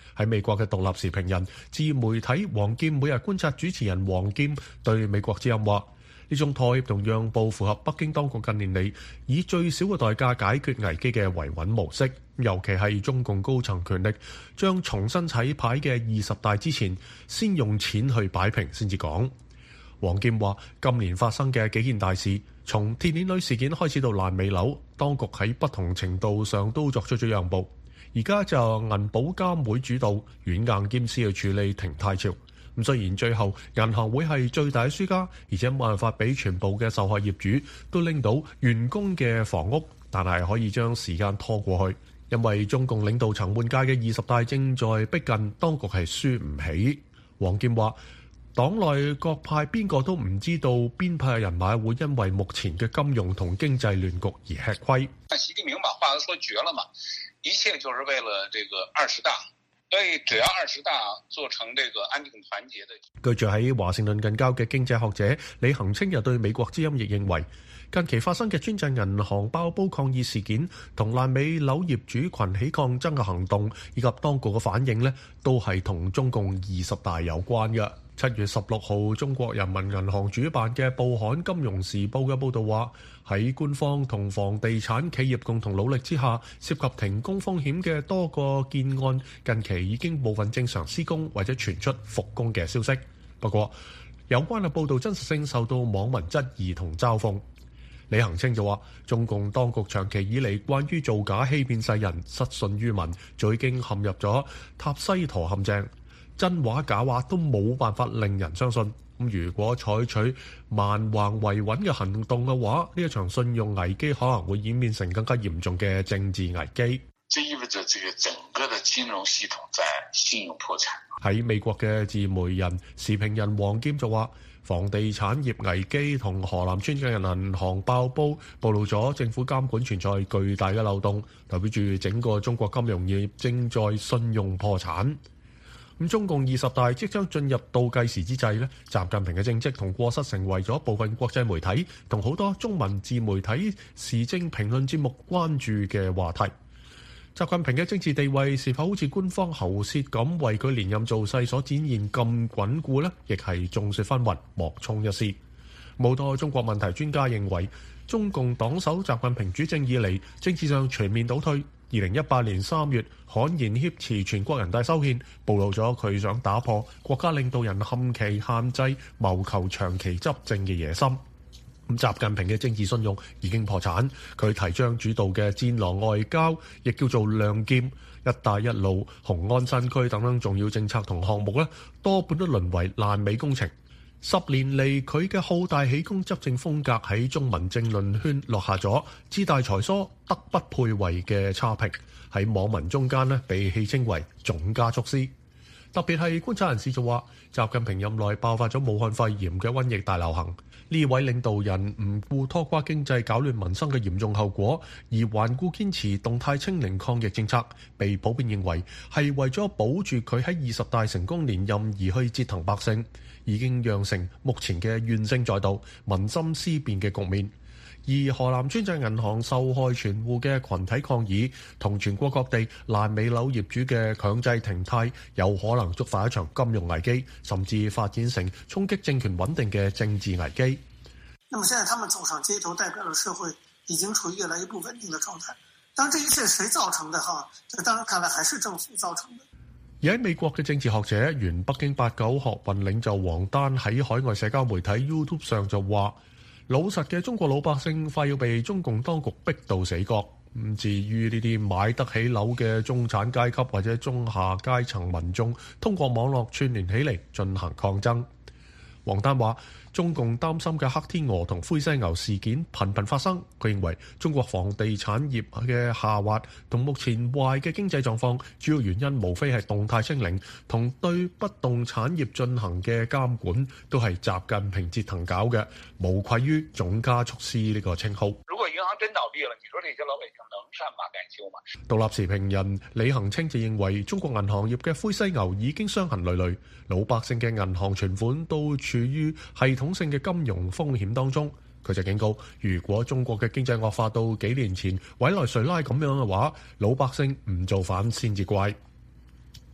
喺美國嘅獨立時評人、自媒體黃劍每日觀察主持人黃劍對美國之音話：呢種妥協同讓步符合北京當局近年嚟以最少嘅代價解決危機嘅維穩模式，尤其係中共高層權力將重新洗牌嘅二十大之前，先用錢去擺平先至講。黃劍話：今年發生嘅幾件大事，從鐵鏈女事件開始到爛尾樓，當局喺不同程度上都作出咗讓步。而家就銀保監會主導，軟硬兼施去處理停貸潮。咁雖然最後銀行會係最大嘅輸家，而且冇辦法俾全部嘅受害業主都拎到員工嘅房屋，但係可以將時間拖過去，因為中共領導層換屆嘅二十大正在逼近，當局係輸唔起。黃劍話：黨內各派邊個都唔知道邊派人馬會因為目前嘅金融同經濟亂局而吃虧。 習近平把話都說絕了嘛，一切就是為了這個二十大，所以只要二十大做成這個安定團結的。 居住喺華盛頓近郊嘅經濟學者李恒清又對美國之音亦認為，近期發生嘅專制銀行爆煲抗議事件同爛尾樓業主群起抗爭嘅行動，以及當局嘅反應呢，都係同中共二十大有關嘅。七月十六號，中國人民銀行主辦嘅報刊《金融時報》嘅報導話，喺官方同房地產企業共同努力之下，涉及停工風險嘅多個建案，近期已經部分正常施工或者傳出復工嘅消息。不過，有關嘅報導真實性受到網民質疑同嘲諷。李恒清就話，中共當局長期以嚟慣於造假欺騙世人，失信於民，早已經陷入咗塔西佗陷阱。真話假話都冇辦法令人相信。咁如果採取蠻橫維穩嘅行動嘅話，呢一場信用危機可能會演變成更加嚴重嘅政治危機。 這意味着這個整個的金融系統在信用破產。 喺美國嘅自媒人、時評人黃劍就話，房地產業危機同河南村嘅銀行爆煲，暴露咗政府監管存在巨大嘅漏洞，代表住整個中國金融業正在信用破產。咁中共二十大即將進入倒計時之際咧，習近平嘅政績同過失成為咗部分國際媒體同好多中文自媒體時政評論節目關注嘅話題。習近平嘅政治地位是否好似官方喉舌咁為佢連任造勢所展現咁穩固呢？亦係眾說紛紜，莫衷一是。好多中國問題專家認為，中共黨首習近平主政以嚟，政治上全面倒退。二零一八年三月，罕言挾持全國人大修憲，暴露咗佢想打破國家領導人限期限制、謀求長期執政嘅野心。咁習近平嘅政治信用已經破產，佢提倡主導嘅戰狼外交，亦叫做亮劍、一帶一路、雄安新區等等重要政策同項目咧，多半都淪為爛尾工程。十年嚟，佢嘅好大喜功執政風格喺中文政論圈落下咗志大才疏、德不配位嘅差評，喺網民中間咧被戲稱為總加速師。特別係觀察人士就話，習近平任內爆發咗武漢肺炎嘅瘟疫大流行，呢位領導人唔顧拖垮經濟、搞亂民生嘅嚴重後果，而頑固堅持動態清零抗疫政策，被普遍認為係為咗保住佢喺二十大成功連任而去折騰百姓，已經釀成目前嘅怨聲載道、民心思變嘅局面。而河南村鎮銀行受害存戶嘅群體抗議，同全國各地爛尾樓業主嘅強制停貸，有可能觸發一場金融危機，甚至發展成衝擊政權穩定嘅政治危機。 那麼現在他們走上街頭，代表了社會已經處於越來越不穩定的狀態。當然，這一切誰造成的？哈，這當然看來還是政府造成的。 而喺美國嘅政治學者、原北京八九學運領袖王丹喺海外社交媒體 YouTube 上就話：老實嘅中國老百姓快要被中共當局逼到死角。咁至於呢啲買得起樓嘅中產階級或者中下階層民眾，通過網絡串聯起嚟進行抗爭。王丹話：中共擔心嘅黑天鵝同灰犀牛事件頻頻發生，佢認為中國房地產業嘅下滑同目前壞嘅經濟狀況，主要原因無非係動態清零同對不動產業進行嘅監管，都係習近平折騰搞嘅，無愧於總加速師呢個稱號。 如果銀行真倒閉了，你說這些老百姓能善罷甘休嗎？ 獨立時評人李恒清就認為，中國銀行業嘅灰犀牛已經傷痕累累，老百姓嘅銀行存款都處於系統性嘅金融風險當中。佢就警告，如果中國嘅經濟惡化到幾年前委內瑞拉咁樣嘅話，老百姓唔造反先至怪。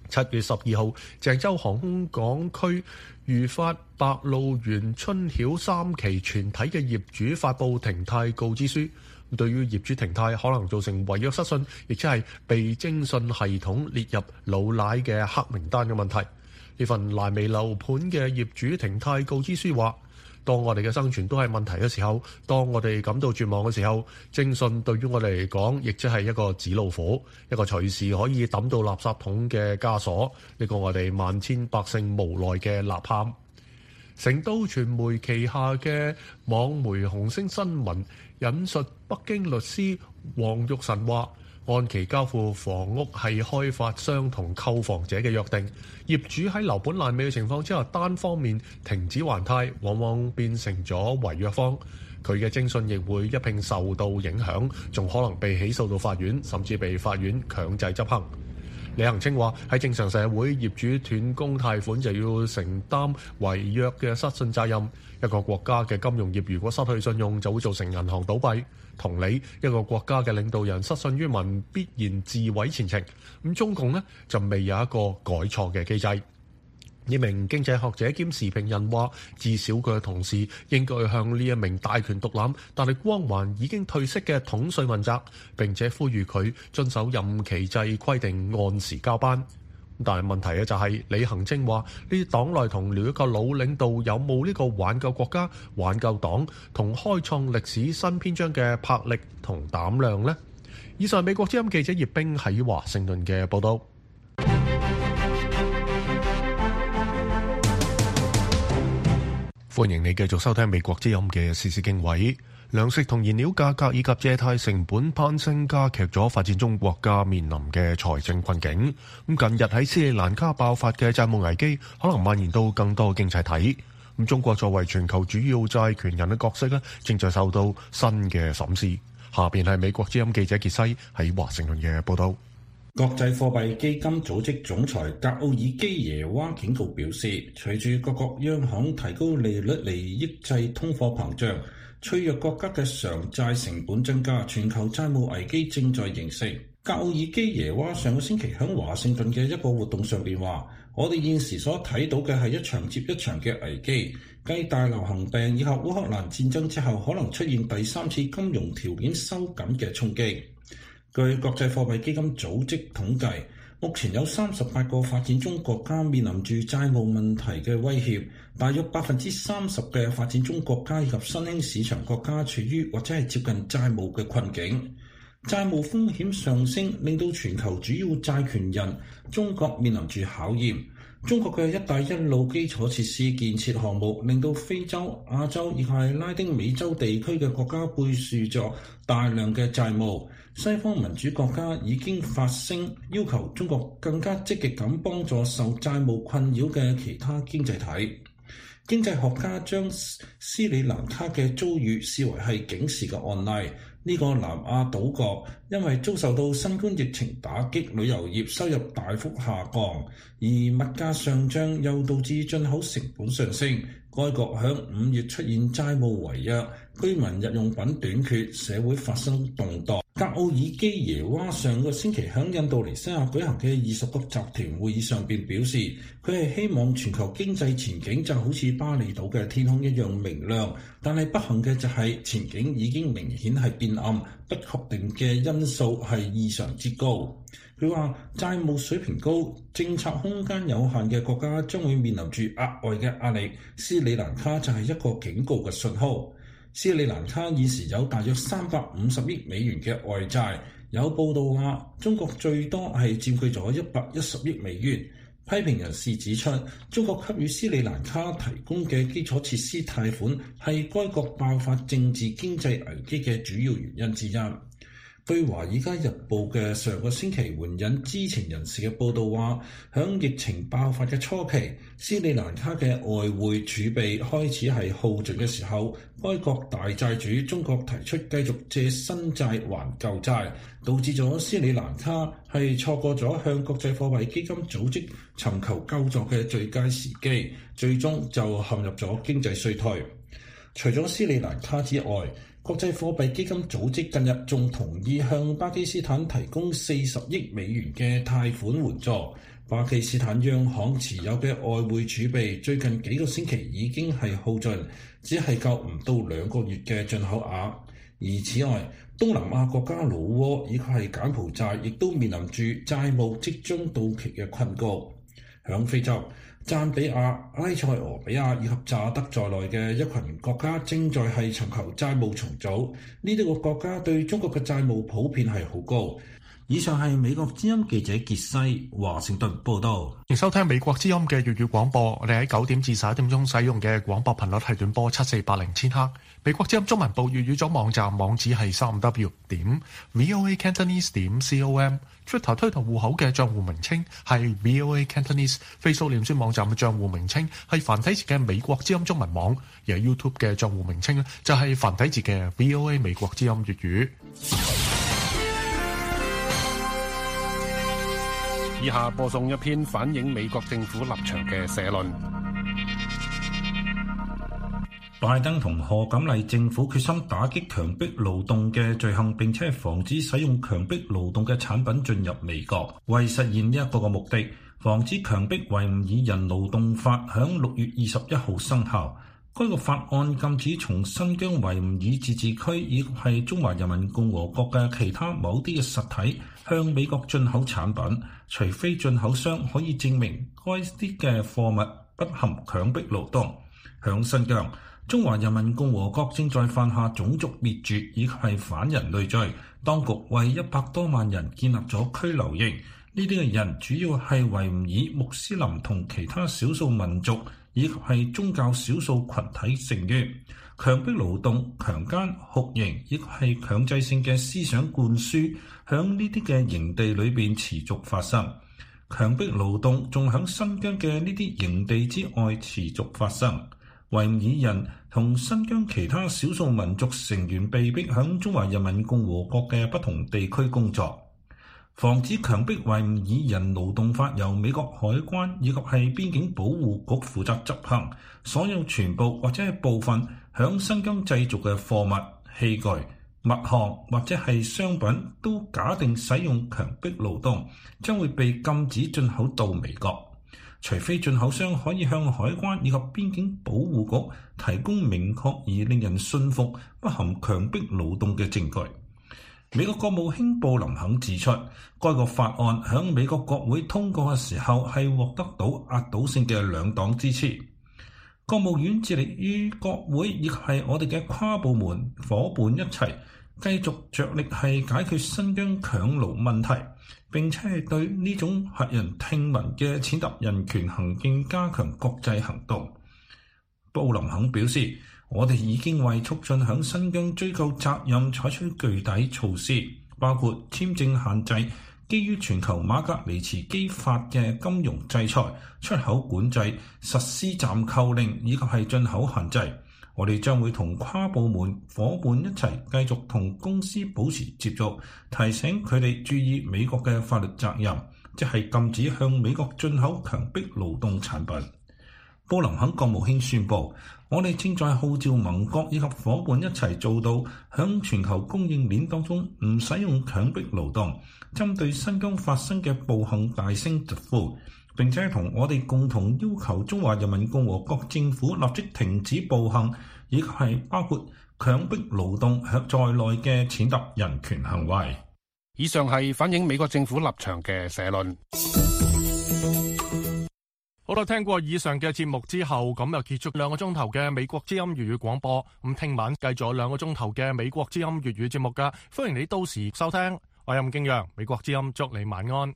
七月十二號，鄭州航空港區如發白鹿原春曉三期全體嘅業主發布停貸告知書。對於業主停貸可能造成違約失信，亦即係被徵信系統列入老賴嘅黑名單嘅問題。呢份爛尾樓盤嘅業主停貸告知書話：當我哋嘅生存都係問題嘅時候，當我哋感到絕望嘅時候，徵信對於我哋嚟講，亦即係一個紙老虎，一個隨時可以抌到垃圾桶嘅枷鎖，呢個我哋萬千百姓無奈嘅吶喊。成都傳媒旗下嘅網媒紅星新聞引述北京律師黃玉晨話：按期交付房屋係開發商同購房者嘅約定，業主喺樓盤爛尾嘅情況之下，單方面停止還貸，往往變成咗違約方。佢嘅徵信亦會一併受到影響，仲可能被起訴到法院，甚至被法院強制執行。李恒清話：喺正常社會，業主斷供貸款就要承擔違約嘅失信責任。一個國家嘅金融業如果失去信用，就會造成銀行倒閉。同理，一個國家嘅領導人失信於民，必然自毀前程。咁中共呢，就未有一個改錯嘅機制。呢名經濟學者兼時評人話：至少佢嘅同事應該向呢一名大權獨攬但係光環已經褪色嘅統帥問責，並且呼籲佢遵守任期制規定，按時交班。但係問題咧就係李恒清話：呢啲黨內同僚一個老領導有冇呢個挽救國家、挽救黨同開創歷史新篇章嘅魄力同膽量呢？以上美國之音記者葉冰喺華盛頓嘅報導。歡迎你繼續收聽美國之音嘅時事經緯。糧食同燃料價格以及借貸成本攀升，加劇咗發展中國家面臨嘅財政困境。咁近日喺斯里蘭卡爆發嘅債務危機，可能蔓延到更多經濟體。咁中國作為全球主要債權人嘅角色咧，正在受到新嘅審視。下邊係美國之音記者傑西喺華盛頓嘅報道。 國際貨幣基金組織總裁格奧爾基耶娃警告表示，隨住各國央行提高利率嚟抑制通貨膨脹，脆弱國家嘅償債成本增加，全球債務危機正在形成。格奧爾基耶娃上個星期喺華盛頓嘅一個活動上邊話：我哋現時所睇到嘅係一場接一場嘅危機，繼大流行病以後烏克蘭戰爭之後，可能出現第三次金融條件收緊嘅衝擊。據國際貨幣基金組織統計，目前有三十八個發展中國家面臨住債務問題嘅威脅，大約百分之三十嘅發展中國家以及新興市場國家處於或者係接近債務嘅困境。債務風險上升，令到全球主要債權人中國面臨住考驗。中國嘅一帶一路基礎設施建設項目，令到非洲、亞洲以及拉丁美洲地區嘅國家背負咗大量嘅債務。西方民主國家已經發聲，要求中國更加積極咁幫助受債務困擾嘅其他經濟體。經濟學家將斯里蘭卡嘅遭遇視為係警示嘅案例。呢個南亞島國因為遭受到新冠疫情打擊，旅遊業收入大幅下降，而物價上漲又導致進口成本上升。該國響五月出現債務違約，居民日用品短缺，社會發生動盪。格奧爾基耶娃上個星期喺印度尼西亞舉行嘅二十國集團會議上邊表示，佢係希望全球經濟前景就好似巴厘島嘅天空一樣明亮，但係不幸嘅就係前景已經明顯係變暗，不確定嘅因素係異常之高。佢話債務水平高、政策空間有限嘅國家將會面臨住額外嘅壓力，斯里蘭卡就係一個警告嘅信號。斯里蘭卡現時有大約三百五十億美元嘅外債，有報道話中國最多係佔據咗一百一十億美元。批評人士指出，中國給予斯里蘭卡提供嘅基礎設施貸款係該國爆發政治經濟危機嘅主要原因之一。據《華爾街日報》嘅上個星期援引知情人士嘅報道話，響疫情爆發嘅初期，斯里蘭卡嘅外匯儲備開始係耗盡嘅時候，該國大債主中國提出繼續借新債還舊債，導致咗斯里蘭卡係錯過咗向國際貨幣基金組織尋求救助嘅最佳時機，最終就陷入咗經濟衰退。除咗斯里蘭卡之外，國際貨幣基金組織近日仲同意向巴基斯坦提供四十億美元嘅貸款援助。 巴基斯坦央行持有嘅外匯儲備最近幾個星期已經係耗盡，只係夠唔到兩個月嘅進口額。而此外，東南亞國家老撾以及係柬埔寨亦都面臨住債務即將到期嘅困局。響非洲，贊比亞、埃塞俄比亞以及乍得在內嘅一群國家正在係尋求債務重組。呢啲個國家對中國嘅債務普遍係好高。以上係美國之音記者傑西華盛頓報道。 歡迎收聽美國之音嘅粵語廣播。我哋喺九點至十一點鐘使用嘅廣播頻率係短波七四八零千赫。美國之音中文部粵語組網站網址係三 w 點 voa cantonese 點 com。Twitter 推特戶口嘅賬戶名稱係 voa cantonese。Facebook 臉書網站嘅賬戶名稱係繁體字嘅美國之音中文網。而 YouTube 嘅賬戶名稱就係繁體字嘅 voa 美國之音粵語。 以下播送一篇反映美國政府立場嘅社論。 拜登同賀錦麗政府決心打擊強迫勞動嘅罪行，並且防止使用強迫勞動嘅產品進入美國。為實現呢一個嘅目的，防止強迫維吾爾人勞動法響六月二十一號生效。該個法案禁止從新疆維吾爾自治區以及係中華人民共和國嘅其他某啲嘅實體向美國進口產品，除非進口商可以證明該啲嘅貨物不含強迫勞動。響新疆，中華人民共和國正在犯下種族滅絕以及係反人類罪，當局為一百多萬人建立咗拘留營。呢啲嘅人主要係維吾爾、穆斯林同其他少數民族以及係宗教少數群體成員。強迫勞動、強姦、酷刑亦係強制性嘅思想灌輸，響呢啲嘅營地裏邊持續發生。強迫勞動仲響新疆嘅呢啲營地之外持續發生。維吾爾人同新疆其他少數民族成員被逼響中華人民共和國嘅不同地區工作。防止強迫維吾爾人勞動法由美國海關以及係邊境保護局負責執行，所有全部或者係部分響新疆製造嘅貨物、器具、物項或者係商品都假定使用強迫勞動，將會被禁止進口到美國，除非進口商可以向海關以及邊境保護局提供明確而令人信服不含強迫勞動嘅證據。美國國務卿布林肯指出，該個法案響美國國會通過嘅時候係獲得到壓倒性嘅兩黨支持。國務院致力於國會亦係我哋嘅跨部門夥伴一齊繼續着力係解決新疆強勞問題，並且係對呢種駭人聽聞嘅踐踏人權行徑加強國際行動。布林肯表示，我哋已經為促進響新疆追究責任採取具體措施，包括簽證限制、基於全球馬格尼茨基法嘅金融制裁、出口管制、實施暫扣令以及係進口限制。我哋將會同跨部門夥伴一齊繼續同公司保持接觸，提醒佢哋注意美國嘅法律責任，即係禁止向美國進口強迫勞動產品。布林肯國務卿宣布，我哋正在號召盟國以及夥伴一齊做到響全球供應鏈當中唔使用強迫勞動，針對新疆發生嘅暴行大聲疾呼，並且同我哋共同要求中華人民共和國政府立即停止暴行，以及係包括強迫勞動在內嘅踐踏人權行為。 以上係反映美國政府立場嘅社論。 好啦，聽過以上嘅節目之後，咁又結束兩個鐘頭嘅美國之音粵語廣播。咁聽晚繼續兩個鐘頭嘅美國之音粵語節目噶，歡迎你到時收聽。我係吳敬陽，美國之音祝你晚安。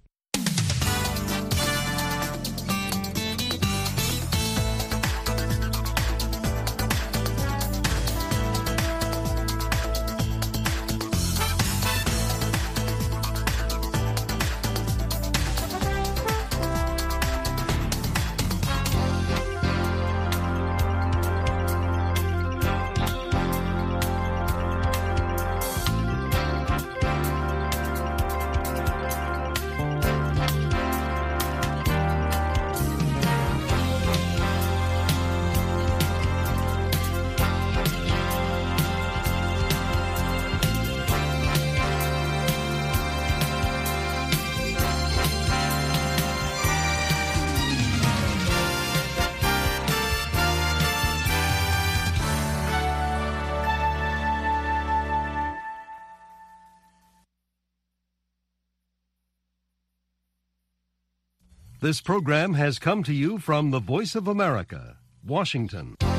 This program has come to you from the Voice of America, Washington.